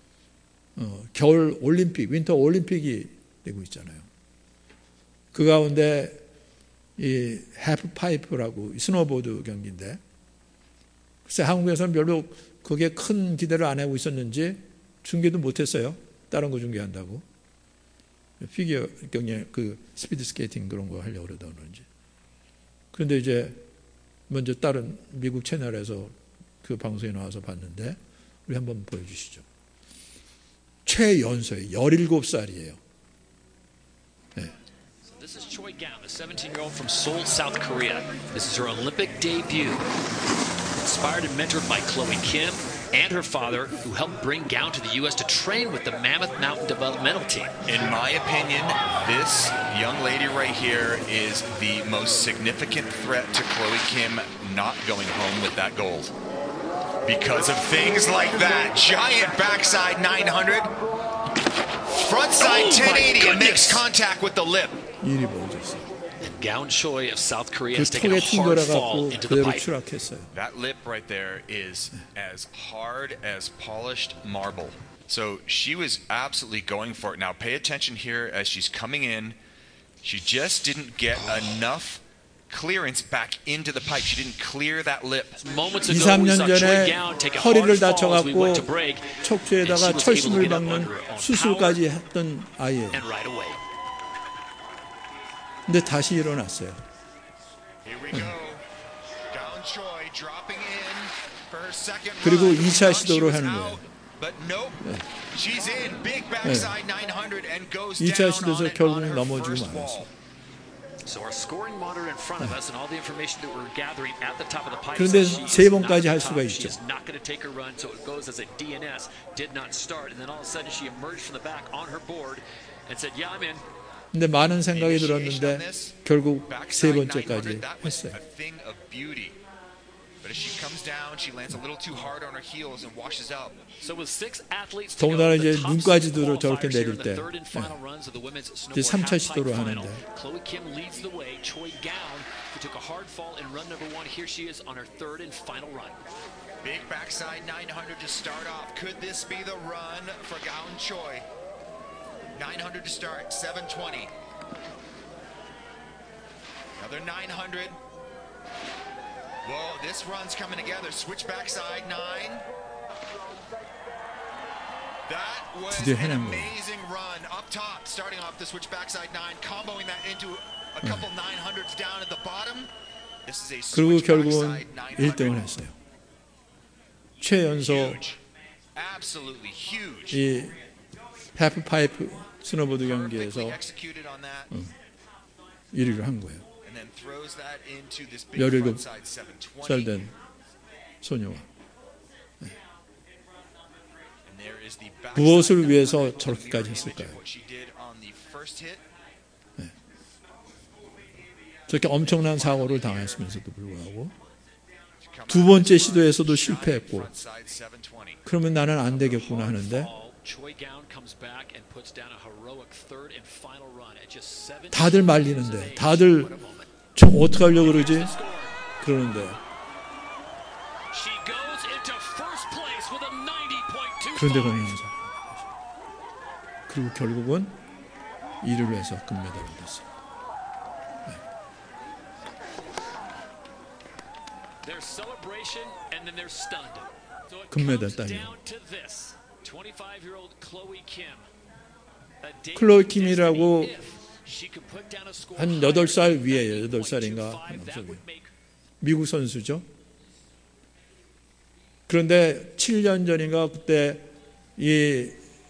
겨울 올림픽, 윈터 올림픽이 되고 있잖아요. 그 가운데 이 해프파이프라고 스노보드 경기인데, 글쎄 한국에서는 별로 그게 큰 기대를 안 하고 있었는지 중계도 못했어요. 다른 거 중계한다고. 피겨 경기, 그 스피드 스케이팅 그런 거 하려고 그러다 그런지. 그런데 이제 먼저 다른 미국 채널에서 그 방송에 나와서 봤는데, 우리 한번 보여주시죠. 최연소에 17살이에요. 네. This is Choi Gam, a 17-year-old from Seoul, South Korea. This is her Olympic debut. Inspired and mentored by Chloe Kim and her father, who helped bring Gown to the U.S. to train with the Mammoth Mountain Developmental Team. In my opinion, this young lady right here is the most significant threat to Chloe Kim not going home with that gold. Because of things like that. Giant backside 900. Frontside 1080 and makes contact with the lip. 일이 벌어졌어요. And Gown Choi of South Korea 그 has taken a 턱에 hard fall 튕겨라갖고 into the 그대로 pipe. 추락했어요. That lip right there is as hard as polished marble. So she was absolutely going for it. Now pay attention here as she's coming in. She just didn't get enough clearance back into the pipe. She didn't clear that lip. Moments 2, ago, we 3년 saw Choi 전에 Gown take a 허리를 hard fall as we 다쳐갖고 went to break, and 척추에다가 she was able to 철심을 get up 박는 under her own 수술까지 power 했던 아이예요. and right away. 근데 다시 일어났어요. Here we go. Gown Choi dropping in for her second 그리고 run. 2차 Thought she 시도를 was 하는 out, 거예요. But nope. She's in big backside 900 and goes 2차 down 시도에서 on it on 결국은 her 넘어지고 first 말았어요. wall. So our scoring monitor in front of us and all the information that we're gathering at the top of the pipe. 그런데 says she 세 is not 번까지 at 할 the 수가 top. She 있죠. is not going to take her run, so it goes as a DNS. Did not start, and then all of a sudden she emerged from the back on her board and said, "Yeah, I'm in." 근데 많은 생각이 들었는데 결국 세 번째까지 That was 했어요. a thing of beauty. But as she comes down, she lands a little too hard on her heels and washes out. So with 6 athletes to 더군다나 go, 이제 the top 눈까지도 six 저렇게 qualifiers here 내릴 in the 때 third and final runs of the women's 이제 snowboard 3차 halfpipe 시도를 final. 하는데 Chloe Kim leads the way. Choi Gown, who took a hard fall in run number 1, here she is on her third and final run. Big backside 900 to start off. Could this be the run for Gown Choi? 900 to start, 720. Another 900. Whoa, this run's coming together. Switch backside 9. That was 드디어 an 해낸 거예요. amazing run up top, starting off the switch backside 9, comboing that into a couple 900s down at the bottom. This is a 그리고 switch 결국은 backside 1등을 900. 했어요. 최연소 Huge. Absolutely huge. 이 해프파이프 스노보드 경기에서 Perfectly executed on that. 1위를 한 거예요. And then throws that into this big 17 frontside 720. 살 된 소녀와 And there is the backside 무엇을 위해서 900, 저렇게까지 mirror image 했을까요? of what she did on the first hit. 저렇게 엄청난 사고를 당했으면서도 불구하고 두 번째 시도에서도 실패했고 Frontside 720. 그러면 나는 안 되겠구나 하는데 Choi Gown comes back and puts down a heroic third and final run at just 7. 다들 말리는데 다들 저 어떻게 하려고 그러지? 그러는데 She goes into first place with a 90.25. 그런데 그러면서 그리고 결국은 1위를 해서 금메달을 얻었어요. There's celebration and then they're stunned. So it 금메달 comes 따요. down to this. 25-year-old Chloe Kim. A day 클로이 킴이라고 if she could put down a score 한 higher 8살 than 위에요. 90.25, 8살인가. that would make 미국 선수죠. 그런데 7년 전인가 그때 이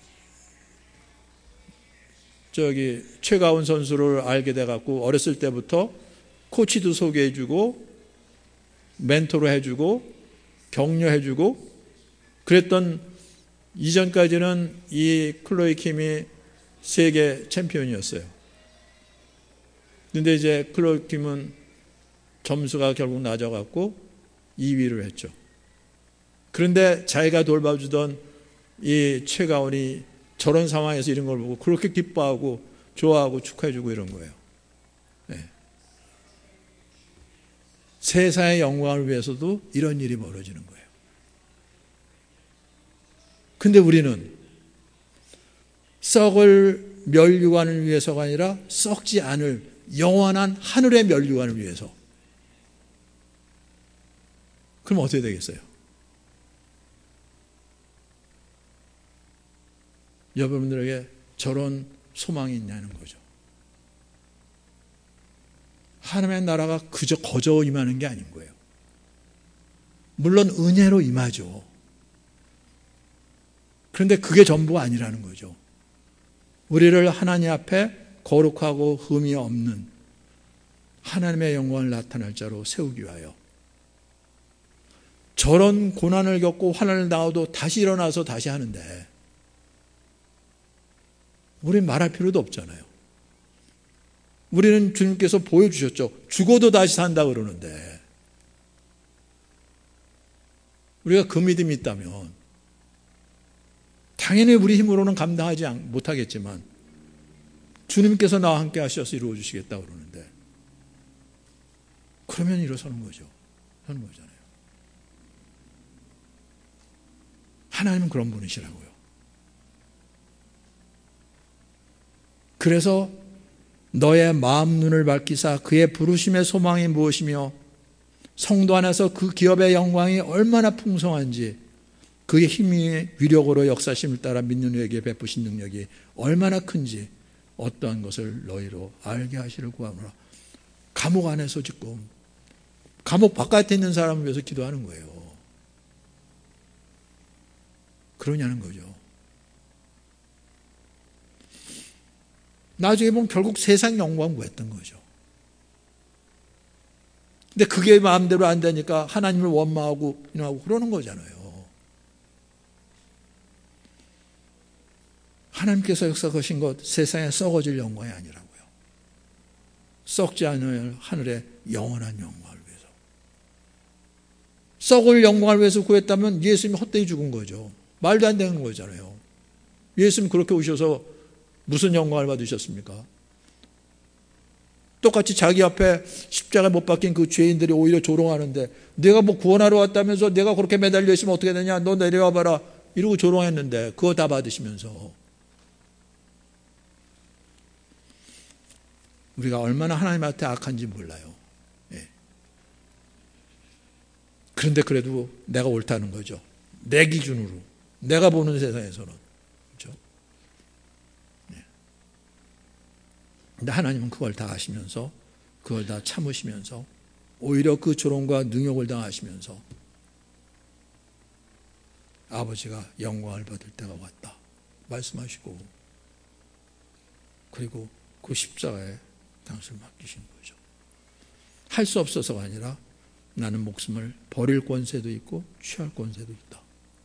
최가운 선수를 알게 돼 갖고 어렸을 때부터 코치도 소개해 주고 멘토로 해 주고 격려해 주고 그랬던 이전까지는 이 클로이 킴이 세계 챔피언이었어요. 근데 이제 클로이 킴은 점수가 결국 낮아갖고 2위를 했죠. 그런데 자기가 돌봐주던 이 최가온이 저런 상황에서 이런 걸 보고 그렇게 기뻐하고 좋아하고 축하해주고 이런 거예요. 네. 세상의 영광을 위해서도 이런 일이 벌어지는 거예요. 근데 우리는 썩을 멸류관을 위해서가 아니라 썩지 않을 영원한 하늘의 멸류관을 위해서. 그럼 어떻게 되겠어요? 여러분들에게 저런 소망이 있냐는 거죠. 하나님의 나라가 그저 거저 임하는 게 아닌 거예요. 물론 은혜로 임하죠. 그런데 그게 전부가 아니라는 거죠. 우리를 하나님 앞에 거룩하고 흠이 없는 하나님의 영광을 나타낼 자로 세우기 위하여 저런 고난을 겪고 환난을 당하도 다시 일어나서 다시 하는데 우리는 말할 필요도 없잖아요. 우리는 주님께서 보여주셨죠. 죽어도 다시 산다 그러는데 우리가 그 믿음이 있다면 당연히 우리 힘으로는 감당하지 못하겠지만 주님께서 나와 함께 하셔서 이루어 주시겠다 그러는데 그러면 일어서는 거죠. 하는 거잖아요. 하나님은 그런 분이시라고요. 그래서 너의 마음 눈을 밝히사 그의 부르심의 소망이 무엇이며 성도 안에서 그 기업의 영광이 얼마나 풍성한지 그의 힘이 위력으로 역사심을 따라 믿는 이에게 베푸신 능력이 얼마나 큰지 어떠한 것을 너희로 알게 하시를 구하노라. 감옥 안에서 지금 감옥 바깥에 있는 사람을 위해서 기도하는 거예요. 그러냐는 거죠. 나중에 보면 결국 세상 영광 구했던 거죠. 근데 그게 마음대로 안 되니까 하나님을 원망하고 비난하고 그러는 거잖아요. 하나님께서 역사하신 것 세상에 썩어질 영광이 아니라고요. 썩지 않을 하늘의 영원한 영광을 위해서. 썩을 영광을 위해서 구했다면 예수님이 헛되이 죽은 거죠. 말도 안 되는 거잖아요. 예수님 그렇게 오셔서 무슨 영광을 받으셨습니까? 똑같이 자기 앞에 십자가에 못 박힌 그 죄인들이 오히려 조롱하는데, 내가 뭐 구원하러 왔다면서 내가 그렇게 매달려 있으면 어떻게 되냐, 너 내려와 봐라 이러고 조롱했는데 그거 다 받으시면서, 우리가 얼마나 하나님한테 악한지 몰라요. 예. 그런데 그래도 내가 옳다는 거죠. 내 기준으로, 내가 보는 세상에서는. 그렇죠? 예. 근데 하나님은 그걸 다 아시면서, 그걸 다 참으시면서, 오히려 그 조롱과 능욕을 당하시면서 아버지가 영광을 받을 때가 왔다 말씀하시고, 그리고 그 십자가에 당신을 맡기신 거죠. 할 수 없어서가 아니라 나는 목숨을 버릴 권세도 있고 취할 권세도 있다.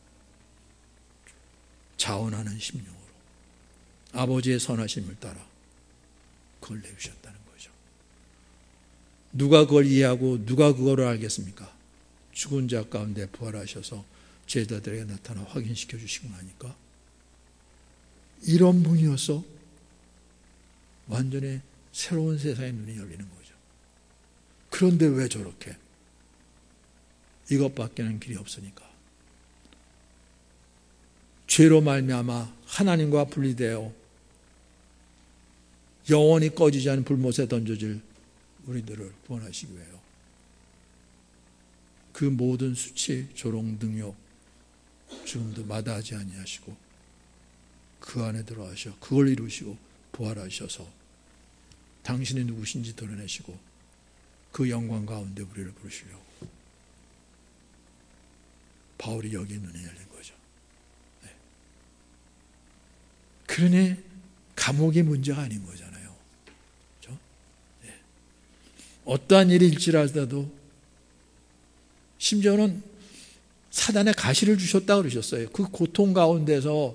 자원하는 심령으로 아버지의 선하심을 따라 그걸 내주셨다는 거죠. 누가 그걸 이해하고 누가 그거를 알겠습니까? 죽은 자 가운데 부활하셔서 제자들에게 나타나 확인시켜 주시고 나니까, 이런 분이어서 완전히 새로운 세상의 눈이 열리는 거죠. 그런데 왜 저렇게? 이것밖에는 길이 없으니까. 죄로 말미암아 하나님과 분리되어 영원히 꺼지지 않은 불못에 던져질 우리들을 구원하시기 위해요. 그 모든 수치, 조롱, 능욕, 죽음도 마다하지 아니하시고 그 안에 들어가셔 그걸 이루시고 부활하셔서 당신이 누구신지 드러내시고 그 영광 가운데 우리를 부르시려고 바울이 여기에 눈이 열린 거죠. 네. 그러니 감옥이 문제가 아닌 거잖아요. 그렇죠? 네. 어떠한 일이 일지라도, 심지어는 사단에 가시를 주셨다고 그러셨어요. 그 고통 가운데서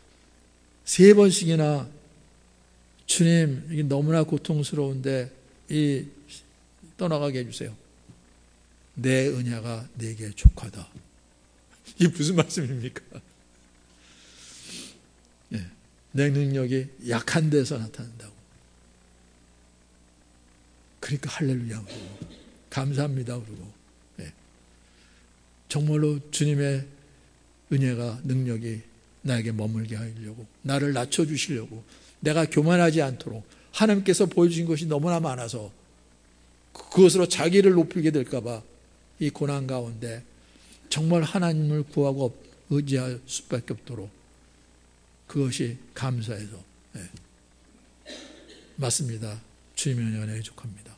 3번씩이나 주님, 이게 너무나 고통스러운데 떠나가게 해주세요. 내 은혜가 내게 족하다. 이게 무슨 말씀입니까? 네. 내 능력이 약한 데서 나타난다고. 그러니까 할렐루야 그러고 감사합니다 그러고, 네. 정말로 주님의 은혜가, 능력이 나에게 머물게 하려고, 나를 낮춰주시려고, 내가 교만하지 않도록 하나님께서 보여주신 것이 너무나 많아서 그것으로 자기를 높이게 될까 봐 이 고난 가운데 정말 하나님을 구하고 의지할 수밖에 없도록, 그것이 감사해서, 네. 맞습니다. 주님의 은혜가 부족합니다.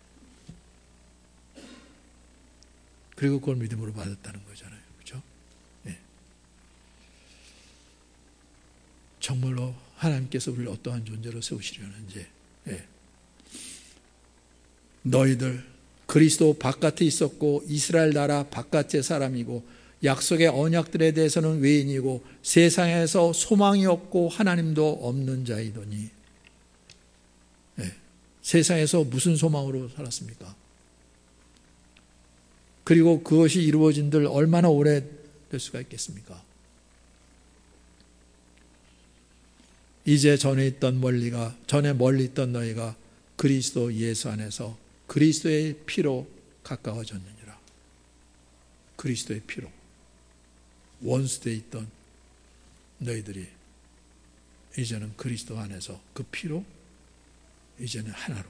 그리고 그걸 믿음으로 받았다는 거잖아요. 그렇죠? 네. 정말로 하나님께서 우리를 어떠한 존재로 세우시려는지, 네. 너희들 그리스도 바깥에 있었고 이스라엘 나라 바깥의 사람이고 약속의 언약들에 대해서는 외인이고 세상에서 소망이 없고 하나님도 없는 자이더니, 네. 세상에서 무슨 소망으로 살았습니까? 그리고 그것이 이루어진들 얼마나 오래 될 수가 있겠습니까? 이제 전에 멀리 있던 너희가 그리스도 예수 안에서 그리스도의 피로 가까워졌느니라. 그리스도의 피로. 원수되어 있던 너희들이 이제는 그리스도 안에서 그 피로 이제는 하나로.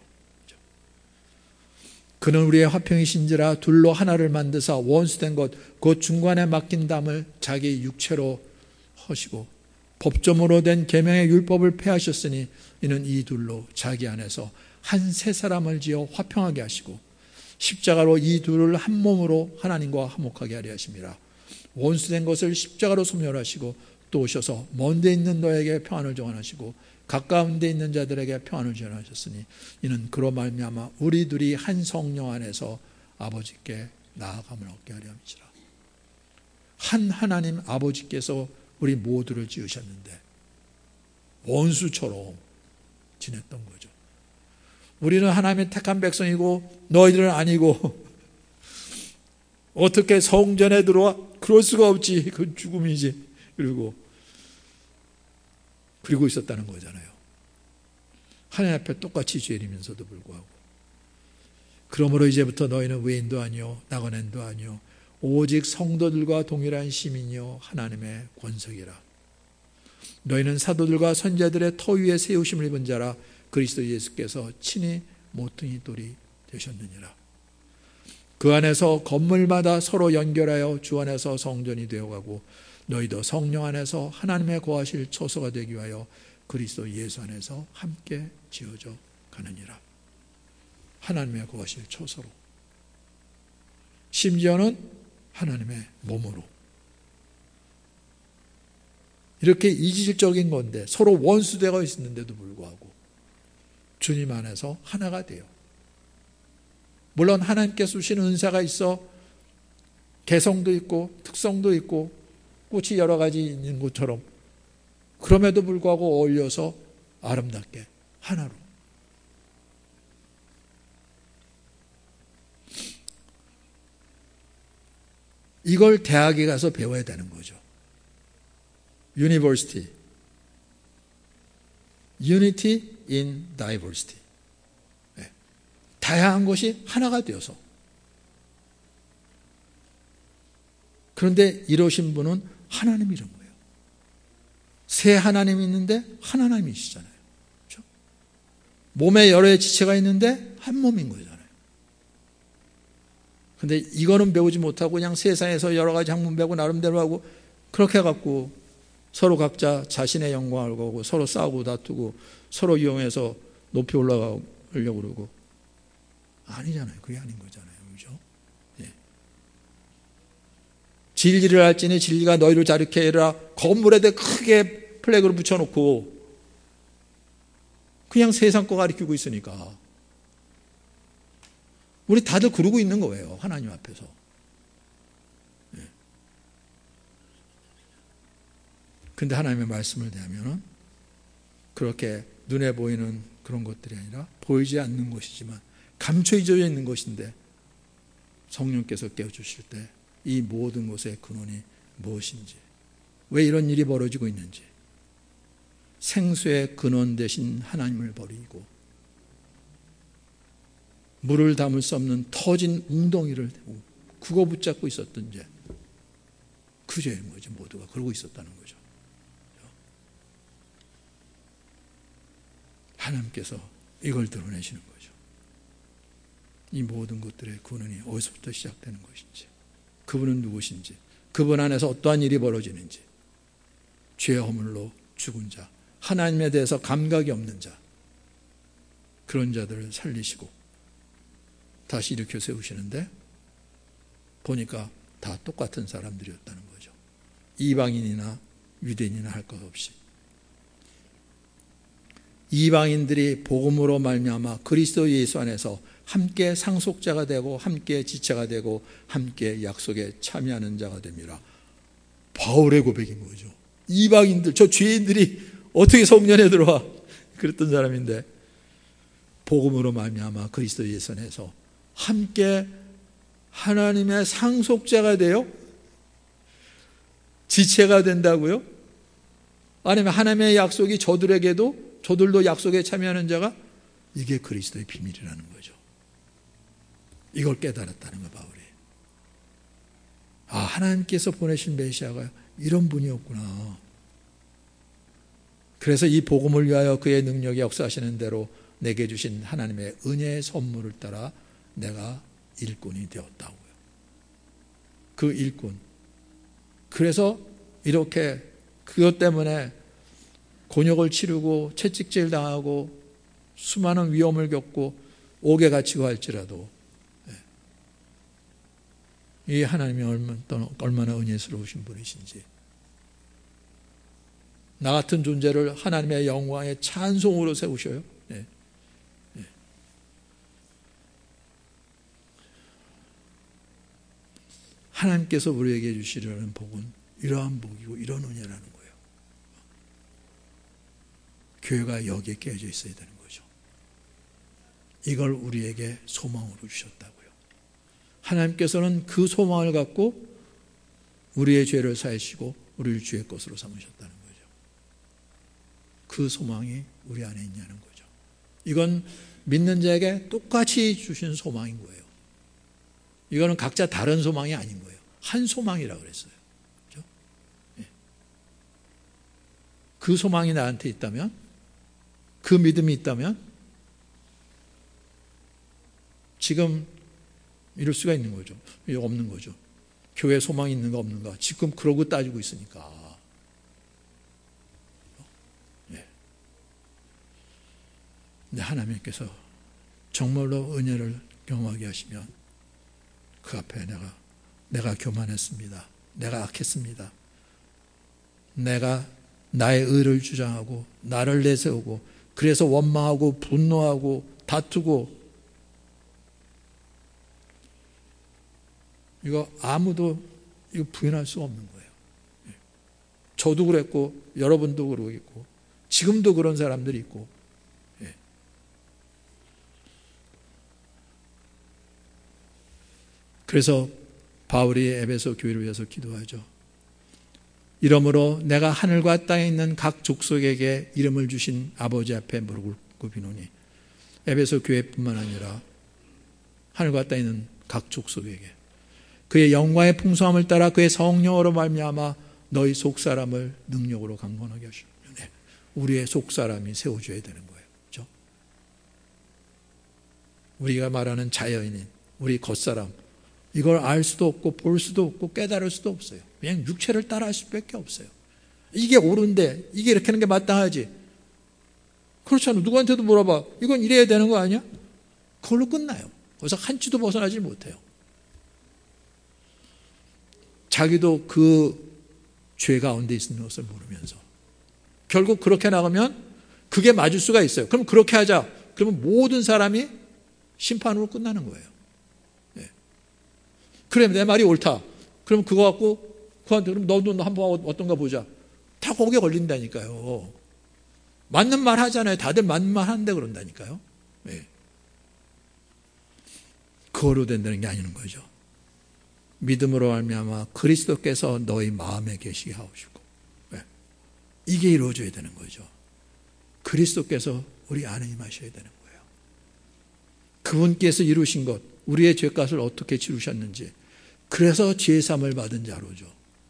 그는 우리의 화평이신지라 둘로 하나를 만드사 원수된 것 곧 중간에 맡긴 담을 자기 육체로 허시고 법조문으로 된 계명의 율법을 폐하셨으니 이는 이 둘로 자기 안에서 한 새 사람을 지어 화평하게 하시고 십자가로 이 둘을 한 몸으로 하나님과 화목하게 하려 하심이라. 원수된 것을 십자가로 소멸하시고 또 오셔서 먼 데 있는 너에게 평안을 정하시고 가까운 데 있는 자들에게 평안을 전하셨으니 이는 그로 말미암아 우리 둘이 한 성령 안에서 아버지께 나아감을 얻게 하려 함이라. 한 하나님 아버지께서 우리 모두를 지으셨는데 원수처럼 지냈던 거죠. 우리는 하나님의 택한 백성이고 너희들은 아니고 어떻게 성전에 들어와? 그럴 수가 없지. 그건 죽음이지. 그리고 있었다는 거잖아요. 하나님 앞에 똑같이 죄인이면서도 불구하고. 그러므로 이제부터 너희는 외인도 아니요 나그네도 아니요 오직 성도들과 동일한 시민이요 하나님의 권속이라. 너희는 사도들과 선지자들의 터 위에 세우심을 입은 자라. 그리스도 예수께서 친히 모퉁이 돌이 되셨느니라. 그 안에서 건물마다 서로 연결하여 주 안에서 성전이 되어가고 너희도 성령 안에서 하나님의 거하실 처소가 되기 위하여 그리스도 예수 안에서 함께 지어져 가느니라. 하나님의 거하실 처소로, 심지어는 하나님의 몸으로. 이렇게 이질적인 건데 서로 원수되어 있었는데도 불구하고 주님 안에서 하나가 돼요. 물론 하나님께서 주신 은사가 있어 개성도 있고 특성도 있고 꽃이 여러 가지 있는 것처럼, 그럼에도 불구하고 어울려서 아름답게 하나로. 이걸 대학에 가서 배워야 되는 거죠. University. Unity in Diversity. 네. 다양한 것이 하나가 되어서. 그런데 이러신 분은 하나님이란 거예요. 세 하나님이 있는데 한 하나님이시잖아요. 그렇죠? 몸에 여러 지체가 있는데 한 몸인 거잖아요. 근데 이거는 배우지 못하고 그냥 세상에서 여러 가지 학문 배우고 나름대로 하고 그렇게 해갖고 서로 각자 자신의 영광을 거고 서로 싸우고 다투고 서로 이용해서 높이 올라가려고 그러고. 아니잖아요. 그게 아닌 거잖아요. 그죠? 예. 진리를 알지니 진리가 너희를 자유케 하리라. 건물에다 크게 플래그를 붙여놓고 그냥 세상 거 가리키고 있으니까. 우리 다들 그러고 있는 거예요. 하나님 앞에서. 근데 하나님의 말씀을 대하면 그렇게 눈에 보이는 그런 것들이 아니라 보이지 않는 것이지만 감춰 잊어져 있는 것인데 성령께서 깨워주실 때 이 모든 것의 근원이 무엇인지, 왜 이런 일이 벌어지고 있는지, 생수의 근원 되신 하나님을 버리고 물을 담을 수 없는 터진 웅덩이를 그거 붙잡고 있었던 죄, 그 죄인 거죠. 모두가 그러고 있었다는 거죠. 하나님께서 이걸 드러내시는 거죠. 이 모든 것들의 근원이 어디서부터 시작되는 것인지, 그분은 누구신지, 그분 안에서 어떠한 일이 벌어지는지, 죄 허물로 죽은 자, 하나님에 대해서 감각이 없는 자, 그런 자들을 살리시고 다시 일으켜 세우시는데 보니까 다 똑같은 사람들이었다는 거죠. 이방인이나 유대인이나 할 것 없이 이방인들이 복음으로 말미암아 그리스도 예수 안에서 함께 상속자가 되고 함께 지체가 되고 함께 약속에 참여하는 자가 됩니다. 바울의 고백인 거죠. 이방인들, 저 죄인들이 어떻게 성전에 들어와? 그랬던 사람인데 복음으로 말미암아 그리스도 예수 안에서 함께 하나님의 상속자가 돼요? 지체가 된다고요? 아니면 하나님의 약속이 저들도 약속에 참여하는 자가, 이게 그리스도의 비밀이라는 거죠. 이걸 깨달았다는 거 바울이. 아, 하나님께서 보내신 메시아가 이런 분이었구나. 그래서 이 복음을 위하여 그의 능력이 역사하시는 대로 내게 주신 하나님의 은혜의 선물을 따라 내가 일꾼이 되었다고요. 그 일꾼. 그래서 이렇게 그것 때문에 곤욕을 치르고 채찍질 당하고 수많은 위험을 겪고 옥에 갇히고 할지라도 이 하나님이 얼마나 은혜스러우신 분이신지, 나 같은 존재를 하나님의 영광의 찬송으로 세우셔요. 네. 네. 하나님께서 우리에게 주시려는 복은 이러한 복이고 이런 은혜라는 거예요. 교회가 여기에 깨어져 있어야 되는 거죠. 이걸 우리에게 소망으로 주셨다고요. 하나님께서는 그 소망을 갖고 우리의 죄를 사하시고 우리를 주의 것으로 삼으셨다는 거죠. 그 소망이 우리 안에 있냐는 거죠. 이건 믿는 자에게 똑같이 주신 소망인 거예요. 이거는 각자 다른 소망이 아닌 거예요. 한 소망이라고 그랬어요. 그렇죠? 예. 그 소망이 나한테 있다면, 그 믿음이 있다면 지금 이럴 수가 있는 거죠. 없는 거죠. 교회 소망이 있는가 없는가 지금 그러고 따지고 있으니까. 예. 근데 하나님께서 정말로 은혜를 경험하게 하시면 그 앞에 내가 교만했습니다. 내가 악했습니다. 내가 나의 의를 주장하고 나를 내세우고 그래서 원망하고 분노하고 다투고, 이거 아무도 이거 부인할 수가 없는 거예요. 저도 그랬고 여러분도 그러겠고 지금도 그런 사람들이 있고. 그래서 바울이 에베소 교회를 위해서 기도하죠. 이러므로 내가 하늘과 땅에 있는 각 족속에게 이름을 주신 아버지 앞에 무릎을 꿇고 비노니, 에베소 교회뿐만 아니라 하늘과 땅에 있는 각 족속에게 그의 영광의 풍성함을 따라 그의 성령으로 말미암아 너희 속사람을 능력으로 강건하게 하시며, 우리의 속사람이 세워줘야 되는 거예요. 그렇죠? 우리가 말하는 자연인, 우리 겉사람, 이걸 알 수도 없고 볼 수도 없고 깨달을 수도 없어요. 그냥 육체를 따라할 수밖에 없어요. 이게 옳은데 이게 이렇게 하는 게 마땅하지. 그렇잖아. 누구한테도 물어봐. 이건 이래야 되는 거 아니야? 그걸로 끝나요. 거기서 한치도 벗어나지 못해요. 자기도 그 죄 가운데 있는 것을 모르면서 결국 그렇게 나가면 그게 맞을 수가 있어요. 그럼 그렇게 하자. 그러면 모든 사람이 심판으로 끝나는 거예요. 그래, 내 말이 옳다. 그럼 그거 갖고 그한테 그럼 너도 한번 어떤가 보자. 다 거기에 걸린다니까요. 맞는 말 하잖아요. 다들 맞는 말 하는데 그런다니까요. 네. 그거로 된다는 게 아니는 거죠. 믿음으로 말미암아 그리스도께서 너희 마음에 계시게 하시고, 네. 이게 이루어져야 되는 거죠. 그리스도께서 우리 안에 임하셔야 되는 거예요. 그분께서 이루신 것, 우리의 죄값을 어떻게 치르셨는지, 그래서 죄사함을 받은 자로죠.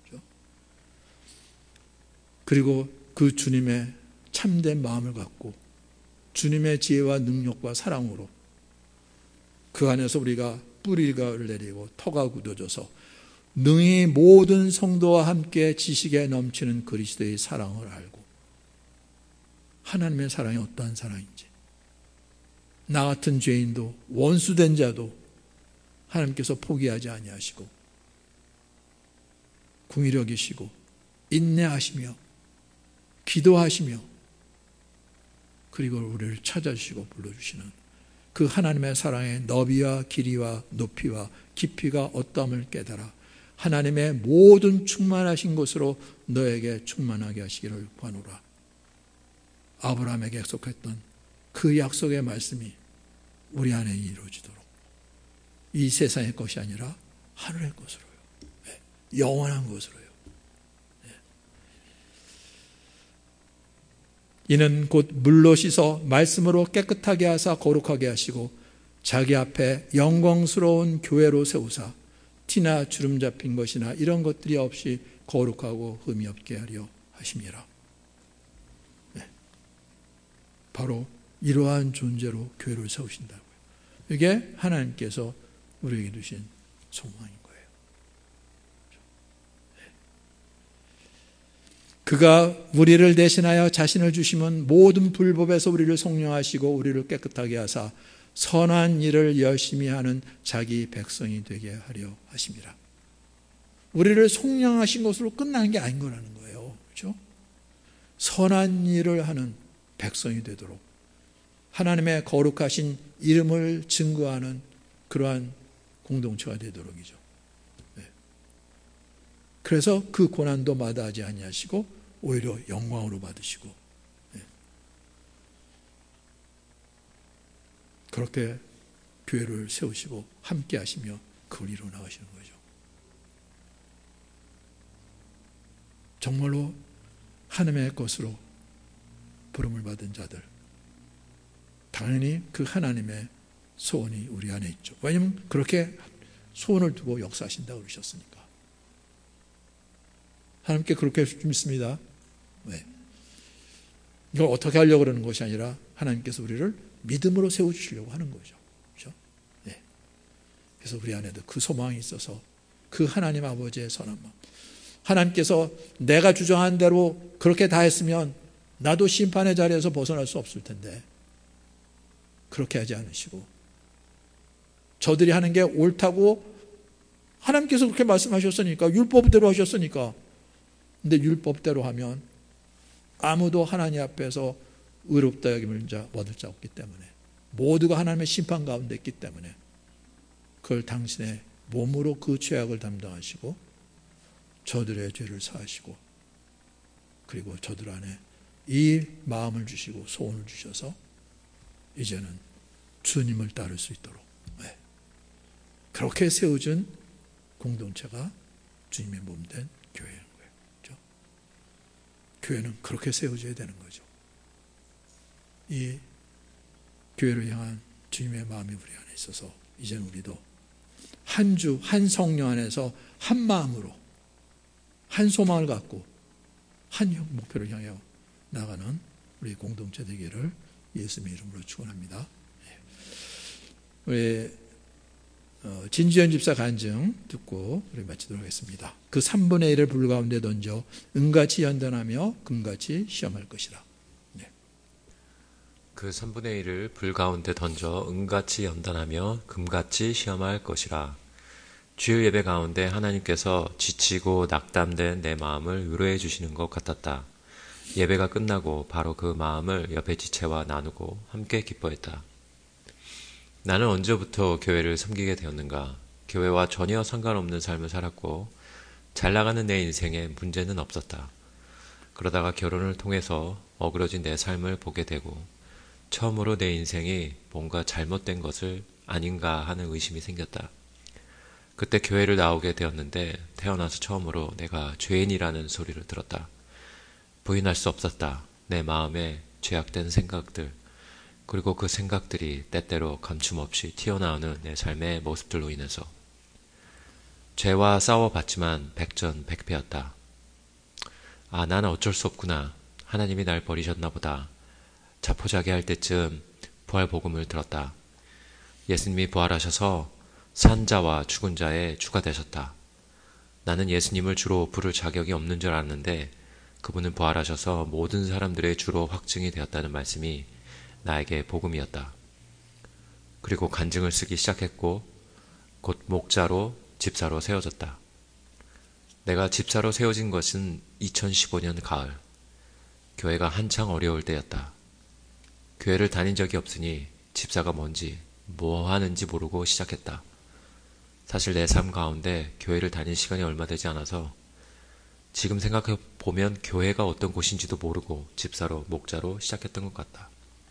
그리고 그 주님의 참된 마음을 갖고 주님의 지혜와 능력과 사랑으로 그 안에서 우리가 뿌리가 내리고 터가 굳어져서 능히 모든 성도와 함께 지식에 넘치는 그리스도의 사랑을 알고, 하나님의 사랑이 어떠한 사랑인지, 나 같은 죄인도 원수된 자도 하나님께서 포기하지 아니하시고 긍휼히 여기시고 인내하시며 기도하시며 그리고 우리를 찾아주시고 불러주시는 그 하나님의 사랑의 너비와 길이와 높이와 깊이가 어떠함을 깨달아 하나님의 모든 충만하신 것으로 너에게 충만하게 하시기를 구하노라. 아브라함에게 약속했던 그 약속의 말씀이 우리 안에 이루어지도록, 이 세상의 것이 아니라 하늘의 것으로요. 영원한 것으로요. 이는 곧 물로 씻어 말씀으로 깨끗하게 하사 거룩하게 하시고 자기 앞에 영광스러운 교회로 세우사 티나 주름 잡힌 것이나 이런 것들이 없이 거룩하고 흠이 없게 하려 하심이라. 바로 이러한 존재로 교회를 세우신다고요. 이게 하나님께서 우리에게 주신 소망인 거예요. 그가 우리를 대신하여 자신을 주시면 모든 불법에서 우리를 속량하시고 우리를 깨끗하게 하사 선한 일을 열심히 하는 자기 백성이 되게 하려 하심이라. 우리를 속량하신 것으로 끝나는 게 아닌 거라는 거예요. 그렇죠? 선한 일을 하는 백성이 되도록 하나님의 거룩하신 이름을 증거하는 그러한 공동체가 되도록이죠. 네. 그래서 그 고난도 마다하지 아니하시고 오히려 영광으로 받으시고, 네. 그렇게 교회를 세우시고 함께 하시며 그걸 이루어 나가시는 거죠. 정말로 하나님의 것으로 부름을 받은 자들, 당연히 그 하나님의 소원이 우리 안에 있죠. 왜냐하면 그렇게 소원을 두고 역사하신다고 그러셨으니까. 하나님께 그렇게 믿습니다. 왜? 이걸 어떻게 하려고 그러는 것이 아니라 하나님께서 우리를 믿음으로 세워주시려고 하는 거죠. 그렇죠? 네. 그래서 우리 안에도 그 소망이 있어서 그 하나님 아버지의 선한 마음, 하나님께서 내가 주장한 대로 그렇게 다 했으면 나도 심판의 자리에서 벗어날 수 없을 텐데 그렇게 하지 않으시고 저들이 하는 게 옳다고 하나님께서 그렇게 말씀하셨으니까, 율법대로 하셨으니까. 근데 율법대로 하면 아무도 하나님 앞에서 의롭다 여김을 얻을 자 없기 때문에, 모두가 하나님의 심판 가운데 있기 때문에 그걸 당신의 몸으로 그 죄악을 담당하시고 저들의 죄를 사하시고, 그리고 저들 안에 이 마음을 주시고 소원을 주셔서 이제는 주님을 따를 수 있도록, 그렇게 세워진 공동체가 주님의 몸된 교회인 거예요. 그렇죠? 교회는 그렇게 세워져야 되는 거죠. 이 교회를 향한 주님의 마음이 우리 안에 있어서 이제는 우리도 한 주, 한 성령 안에서 한 마음으로 한 소망을 갖고 한 목표를 향해 나가는 우리 공동체 되기를 예수님의 이름으로 축원합니다. 우리 진지현 집사 간증 듣고 우리 마치도록 하겠습니다. 그 3분의 1을 불 가운데 던져 은같이 연단하며 금같이 시험할 것이라. 그 3분의 1을 불 가운데 던져 은같이 연단하며 금같이 시험할 것이라. 주일 예배 가운데 하나님께서 지치고 낙담된 내 마음을 위로해 주시는 것 같았다. 예배가 끝나고 바로 그 마음을 옆에 지체와 나누고 함께 기뻐했다. 나는 언제부터 교회를 섬기게 되었는가? 교회와 전혀 상관없는 삶을 살았고 잘 나가는 내 인생에 문제는 없었다. 그러다가 결혼을 통해서 어그러진 내 삶을 보게 되고 처음으로 내 인생이 뭔가 잘못된 것을 아닌가 하는 의심이 생겼다. 그때 교회를 나오게 되었는데 태어나서 처음으로 내가 죄인이라는 소리를 들었다. 부인할 수 없었다. 내 마음에 죄악된 생각들, 그리고 그 생각들이 때때로 감춤없이 튀어나오는 내 삶의 모습들로 인해서 죄와 싸워봤지만 백전백패였다. 아, 나는 어쩔 수 없구나. 하나님이 날 버리셨나 보다. 자포자기할 때쯤 부활 복음을 들었다. 예수님이 부활하셔서 산 자와 죽은 자의 주가 되셨다. 나는 예수님을 주로 부를 자격이 없는 줄 알았는데 그분은 부활하셔서 모든 사람들의 주로 확증이 되었다는 말씀이 나에게 복음이었다. 그리고 간증을 쓰기 시작했고 곧 목자로 집사로 세워졌다. 내가 집사로 세워진 것은 2015년 가을, 교회가 한창 어려울 때였다. 교회를 다닌 적이 없으니 집사가 뭔지 뭐 하는지 모르고 시작했다. 사실 내 삶 가운데 교회를 다닌 시간이 얼마 되지 않아서 지금 생각해 보면 교회가 어떤 곳인지도 모르고 집사로 목자로 시작했던 것 같다.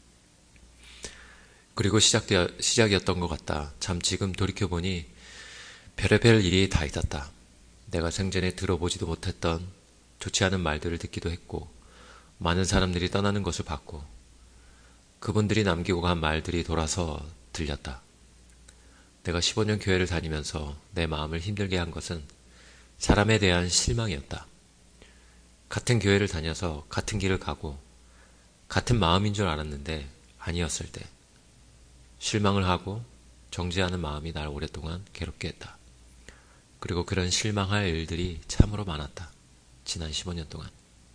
그리고 시작이었던 것 같다. 참 지금 돌이켜보니 별의별 일이 다 있었다. 내가 생전에 들어보지도 못했던 좋지 않은 말들을 듣기도 했고 많은 사람들이 떠나는 것을 봤고 그분들이 남기고 간 말들이 돌아서 들렸다. 내가 15년 교회를 다니면서 내 마음을 힘들게 한 것은 사람에 대한 실망이었다. 같은 교회를 다녀서 같은 길을 가고 같은 마음인 줄 알았는데 아니었을 때 실망을 하고 정죄하는 마음이 날 오랫동안 괴롭게 했다. 그리고 그런 실망할 일들이 참으로 많았다. 지난 15년 동안.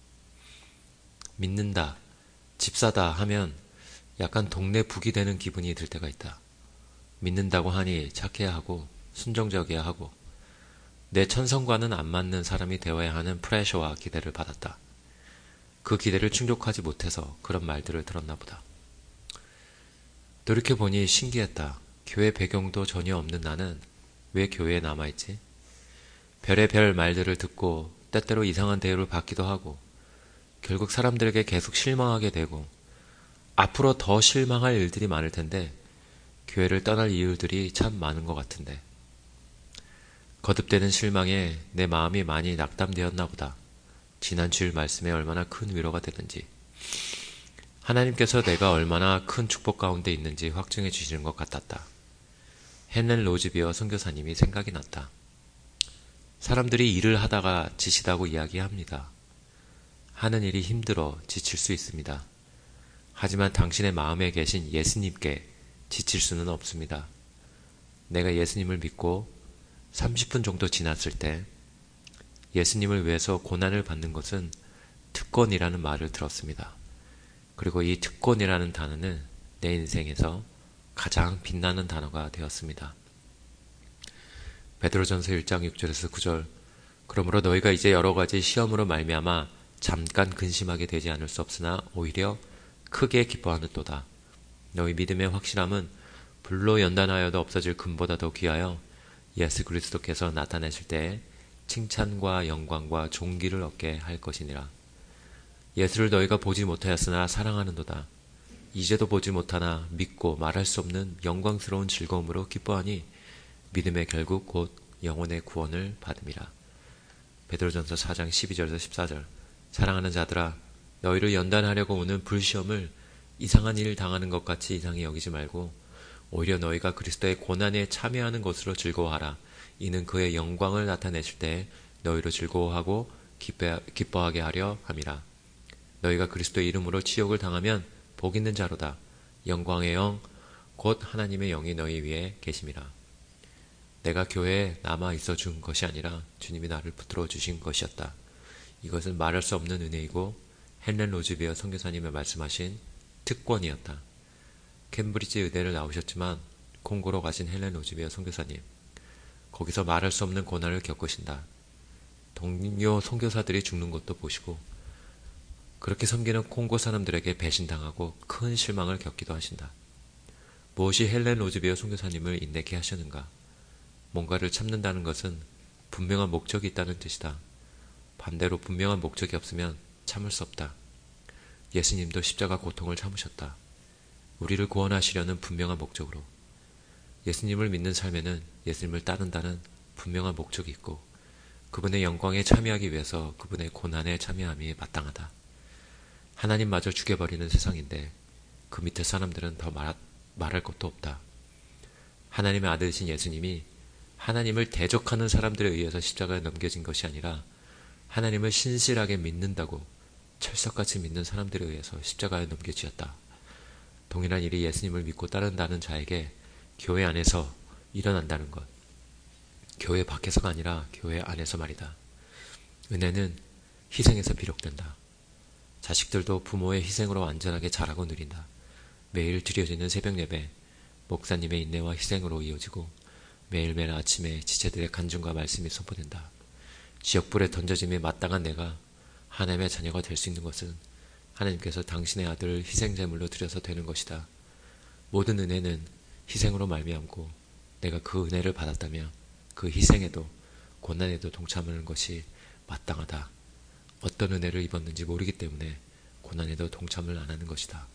믿는다, 집사다 하면 약간 동네 북이 되는 기분이 들 때가 있다. 믿는다고 하니 착해야 하고 순종적이어야 하고 내 천성과는 안 맞는 사람이 되어야 하는 프레셔와 기대를 받았다. 그 기대를 충족하지 못해서 그런 말들을 들었나 보다. 돌이켜보니 신기했다. 교회 배경도 전혀 없는 나는 왜 교회에 남아있지? 별의별 말들을 듣고 때때로 이상한 대우를 받기도 하고 결국 사람들에게 계속 실망하게 되고 앞으로 더 실망할 일들이 많을 텐데 교회를 떠날 이유들이 참 많은 것 같은데 거듭되는 실망에 내 마음이 많이 낙담되었나 보다. 지난 주일 말씀에 얼마나 큰 위로가 되든지 하나님께서 내가 얼마나 큰 축복 가운데 있는지 확증해 주시는 것 같았다. 헨렌 로즈비어 선교사님이 생각이 났다. 사람들이 일을 하다가 지치다고 이야기합니다. 하는 일이 힘들어 지칠 수 있습니다. 하지만 당신의 마음에 계신 예수님께 지칠 수는 없습니다. 내가 예수님을 믿고 30분 정도 지났을 때 예수님을 위해서 고난을 받는 것은 특권이라는 말을 들었습니다. 그리고 이 특권이라는 단어는 내 인생에서 가장 빛나는 단어가 되었습니다. 베드로전서 1장 6절에서 9절 그러므로 너희가 이제 여러 가지 시험으로 말미암아 잠깐 근심하게 되지 않을 수 없으나 오히려 크게 기뻐하는도다. 너희 믿음의 확실함은 불로 연단하여도 없어질 금보다 더 귀하여 예수 그리스도께서 나타내실 때에 칭찬과 영광과 존귀를 얻게 할 것이니라. 예수를 너희가 보지 못하였으나 사랑하는도다. 이제도 보지 못하나 믿고 말할 수 없는 영광스러운 즐거움으로 기뻐하니 믿음의 결국 곧 영혼의 구원을 받음이라. 베드로전서 4장 12절에서 14절 사랑하는 자들아 너희를 연단하려고 오는 불시험을 이상한 일을 당하는 것 같이 이상히 여기지 말고 오히려 너희가 그리스도의 고난에 참여하는 것으로 즐거워하라. 이는 그의 영광을 나타내실 때 너희로 즐거워하고 기뻐하게 하려 함이라. 너희가 그리스도의 이름으로 치욕을 당하면 복 있는 자로다. 영광의 영 곧 하나님의 영이 너희 위에 계심이라. 내가 교회에 남아 있어 준 것이 아니라 주님이 나를 붙들어 주신 것이었다. 이것은 말할 수 없는 은혜이고 헨렌 로즈비어 선교사님의 말씀하신 특권이었다. 캠브리지 의대를 나오셨지만 콩고로 가신 헨렌 로즈비어 선교사님, 거기서 말할 수 없는 고난을 겪으신다. 동료 선교사들이 죽는 것도 보시고 그렇게 섬기는 콩고 사람들에게 배신당하고 큰 실망을 겪기도 하신다. 무엇이 헬렌 로즈비어 선교사님을 인내케 하셨는가? 뭔가를 참는다는 것은 분명한 목적이 있다는 뜻이다. 반대로 분명한 목적이 없으면 참을 수 없다. 예수님도 십자가 고통을 참으셨다. 우리를 구원하시려는 분명한 목적으로. 예수님을 믿는 삶에는 예수님을 따른다는 분명한 목적이 있고 그분의 영광에 참여하기 위해서 그분의 고난에 참여함이 마땅하다. 하나님마저 죽여버리는 세상인데 그 밑에 사람들은 더 말할 것도 없다. 하나님의 아들이신 예수님이 하나님을 대적하는 사람들에 의해서 십자가에 넘겨진 것이 아니라 하나님을 신실하게 믿는다고 철석같이 믿는 사람들에 의해서 십자가에 넘겨지었다. 동일한 일이 예수님을 믿고 따른다는 자에게 교회 안에서 일어난다는 것. 교회 밖에서가 아니라 교회 안에서 말이다. 은혜는 희생에서 비롯된다. 자식들도 부모의 희생으로 안전하게 자라고 누린다. 매일 드려지는 새벽 예배, 목사님의 인내와 희생으로 이어지고 매일매일 아침에 지체들의 간증과 말씀이 선포된다. 지역불에 던져짐에 마땅한 내가 하나님의 자녀가 될 수 있는 것은 하나님께서 당신의 아들을 희생제물로 드려서 되는 것이다. 모든 은혜는 희생으로 말미암고 내가 그 은혜를 받았다면 그 희생에도 고난에도 동참하는 것이 마땅하다. 어떤 은혜를 입었는지 모르기 때문에 고난에도 동참을 안 하는 것이다.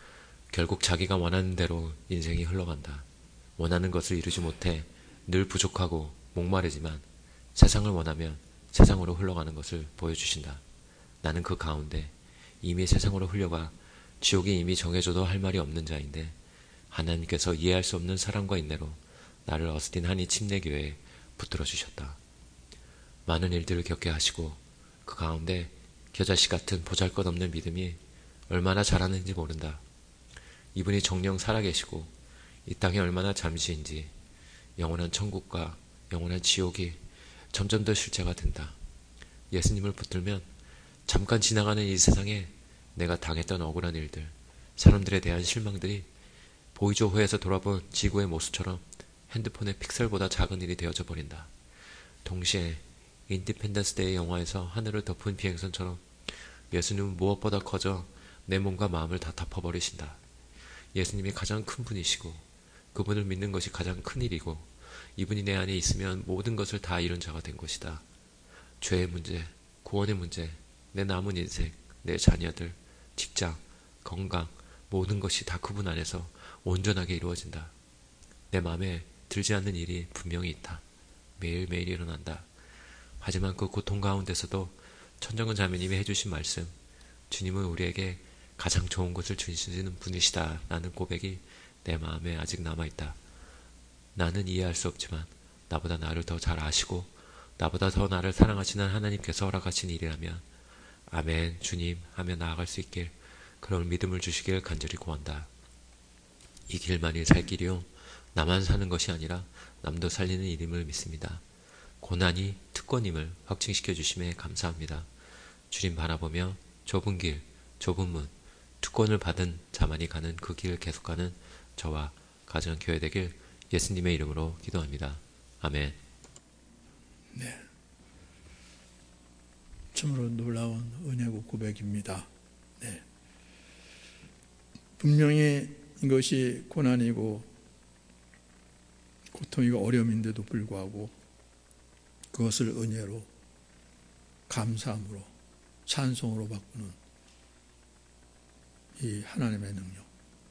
결국 자기가 원하는 대로 인생이 흘러간다. 원하는 것을 이루지 못해 늘 부족하고 목마르지만 세상을 원하면 세상으로 흘러가는 것을 보여주신다. 나는 그 가운데 이미 세상으로 흘려가 지옥이 이미 정해져도 할 말이 없는 자인데 하나님께서 이해할 수 없는 사랑과 인내로 나를 어스틴 한이 침례교회에 붙들어 주셨다. 많은 일들을 겪게 하시고 그 가운데 겨자씨 같은 보잘것없는 믿음이 얼마나 자라는지 모른다. 이분이 정령 살아계시고 이 땅이 얼마나 잠시인지 영원한 천국과 영원한 지옥이 점점 더 실체가 된다. 예수님을 붙들면 잠깐 지나가는 이 세상에 내가 당했던 억울한 일들, 사람들에 대한 실망들이 보이조호에서 돌아본 지구의 모습처럼 핸드폰의 픽셀보다 작은 일이 되어져 버린다. 동시에 인디펜던스 데이 영화에서 하늘을 덮은 비행선처럼 예수님은 무엇보다 커져 내 몸과 마음을 다 덮어버리신다. 예수님이 가장 큰 분이시고 그분을 믿는 것이 가장 큰 일이고 이분이 내 안에 있으면 모든 것을 다 이룬 자가 된 것이다. 죄의 문제, 구원의 문제, 내 남은 인생, 내 자녀들, 직장, 건강 모든 것이 다 그분 안에서 온전하게 이루어진다. 내 마음에 들지 않는 일이 분명히 있다. 매일매일 일어난다. 하지만 그 고통 가운데서도 천정은 자매님이 해주신 말씀, 주님은 우리에게 가장 좋은 것을 주시는 분이시다 라는 고백이 내 마음에 아직 남아있다. 나는 이해할 수 없지만 나보다 나를 더 잘 아시고 나보다 더 나를 사랑하시는 하나님께서 허락하신 일이라면 아멘 주님 하며 나아갈 수 있길, 그런 믿음을 주시길 간절히 구한다. 이 길만이 살 길이요 나만 사는 것이 아니라 남도 살리는 일임을 믿습니다. 고난이 특권임을 확증시켜 주심에 감사합니다. 주님 바라보며 좁은 길, 좁은 문, 특권을 받은 자만이 가는 그 길을 계속 가는 저와 가정 교회 되길 예수님의 이름으로 기도합니다. 아멘. 네, 참으로 놀라운 은혜고 고백입니다. 네. 분명히 이것이 고난이고 고통이고 어려움인데도 불구하고 그것을 은혜로, 감사함으로, 찬송으로 바꾸는 이 하나님의 능력.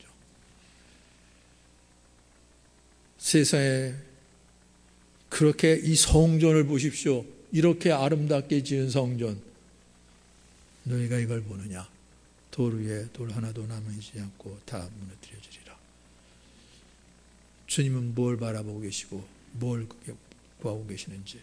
세상에 그렇게 이 성전을 보십시오. 이렇게 아름답게 지은 성전. 너희가 이걸 보느냐? 돌 위에 돌 하나도 남아있지 않고 다 무너뜨려지리라. 주님은 뭘 바라보고 계시고 뭘 구하고 계시는지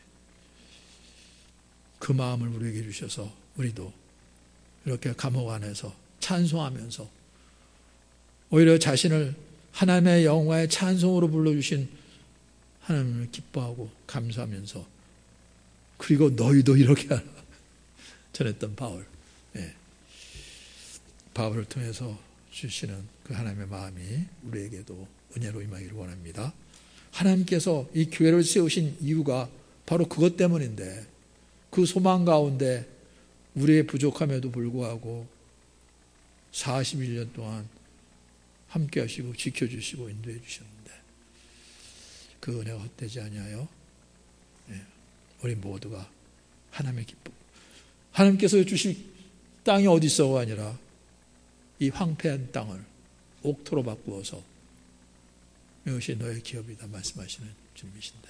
그 마음을 우리에게 주셔서 우리도 이렇게 감옥 안에서 찬송하면서 오히려 자신을 하나님의 영광의 찬송으로 불러주신 하나님을 기뻐하고 감사하면서, 그리고 너희도 이렇게 하라 전했던 바울. 네. 바울을 통해서 주시는 그 하나님의 마음이 우리에게도 은혜로 임하기를 원합니다. 하나님께서 이 교회를 세우신 이유가 바로 그것 때문인데, 그 소망 가운데 우리의 부족함에도 불구하고 41년 동안 함께 하시고 지켜주시고 인도해 주셨는데 그 은혜가 헛되지 아니하여 우리 모두가 하나님의 기쁨, 하나님께서 주실 땅이 어디 있어가 아니라 이 황폐한 땅을 옥토로 바꾸어서 이것이 너의 기업이다 말씀하시는 주님이신데,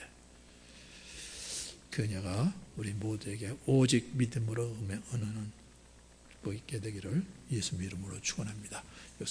그 은혜가 우리 모두에게 오직 믿음으로 은혜는 있게 되기를 예수 이름으로 축원합니다.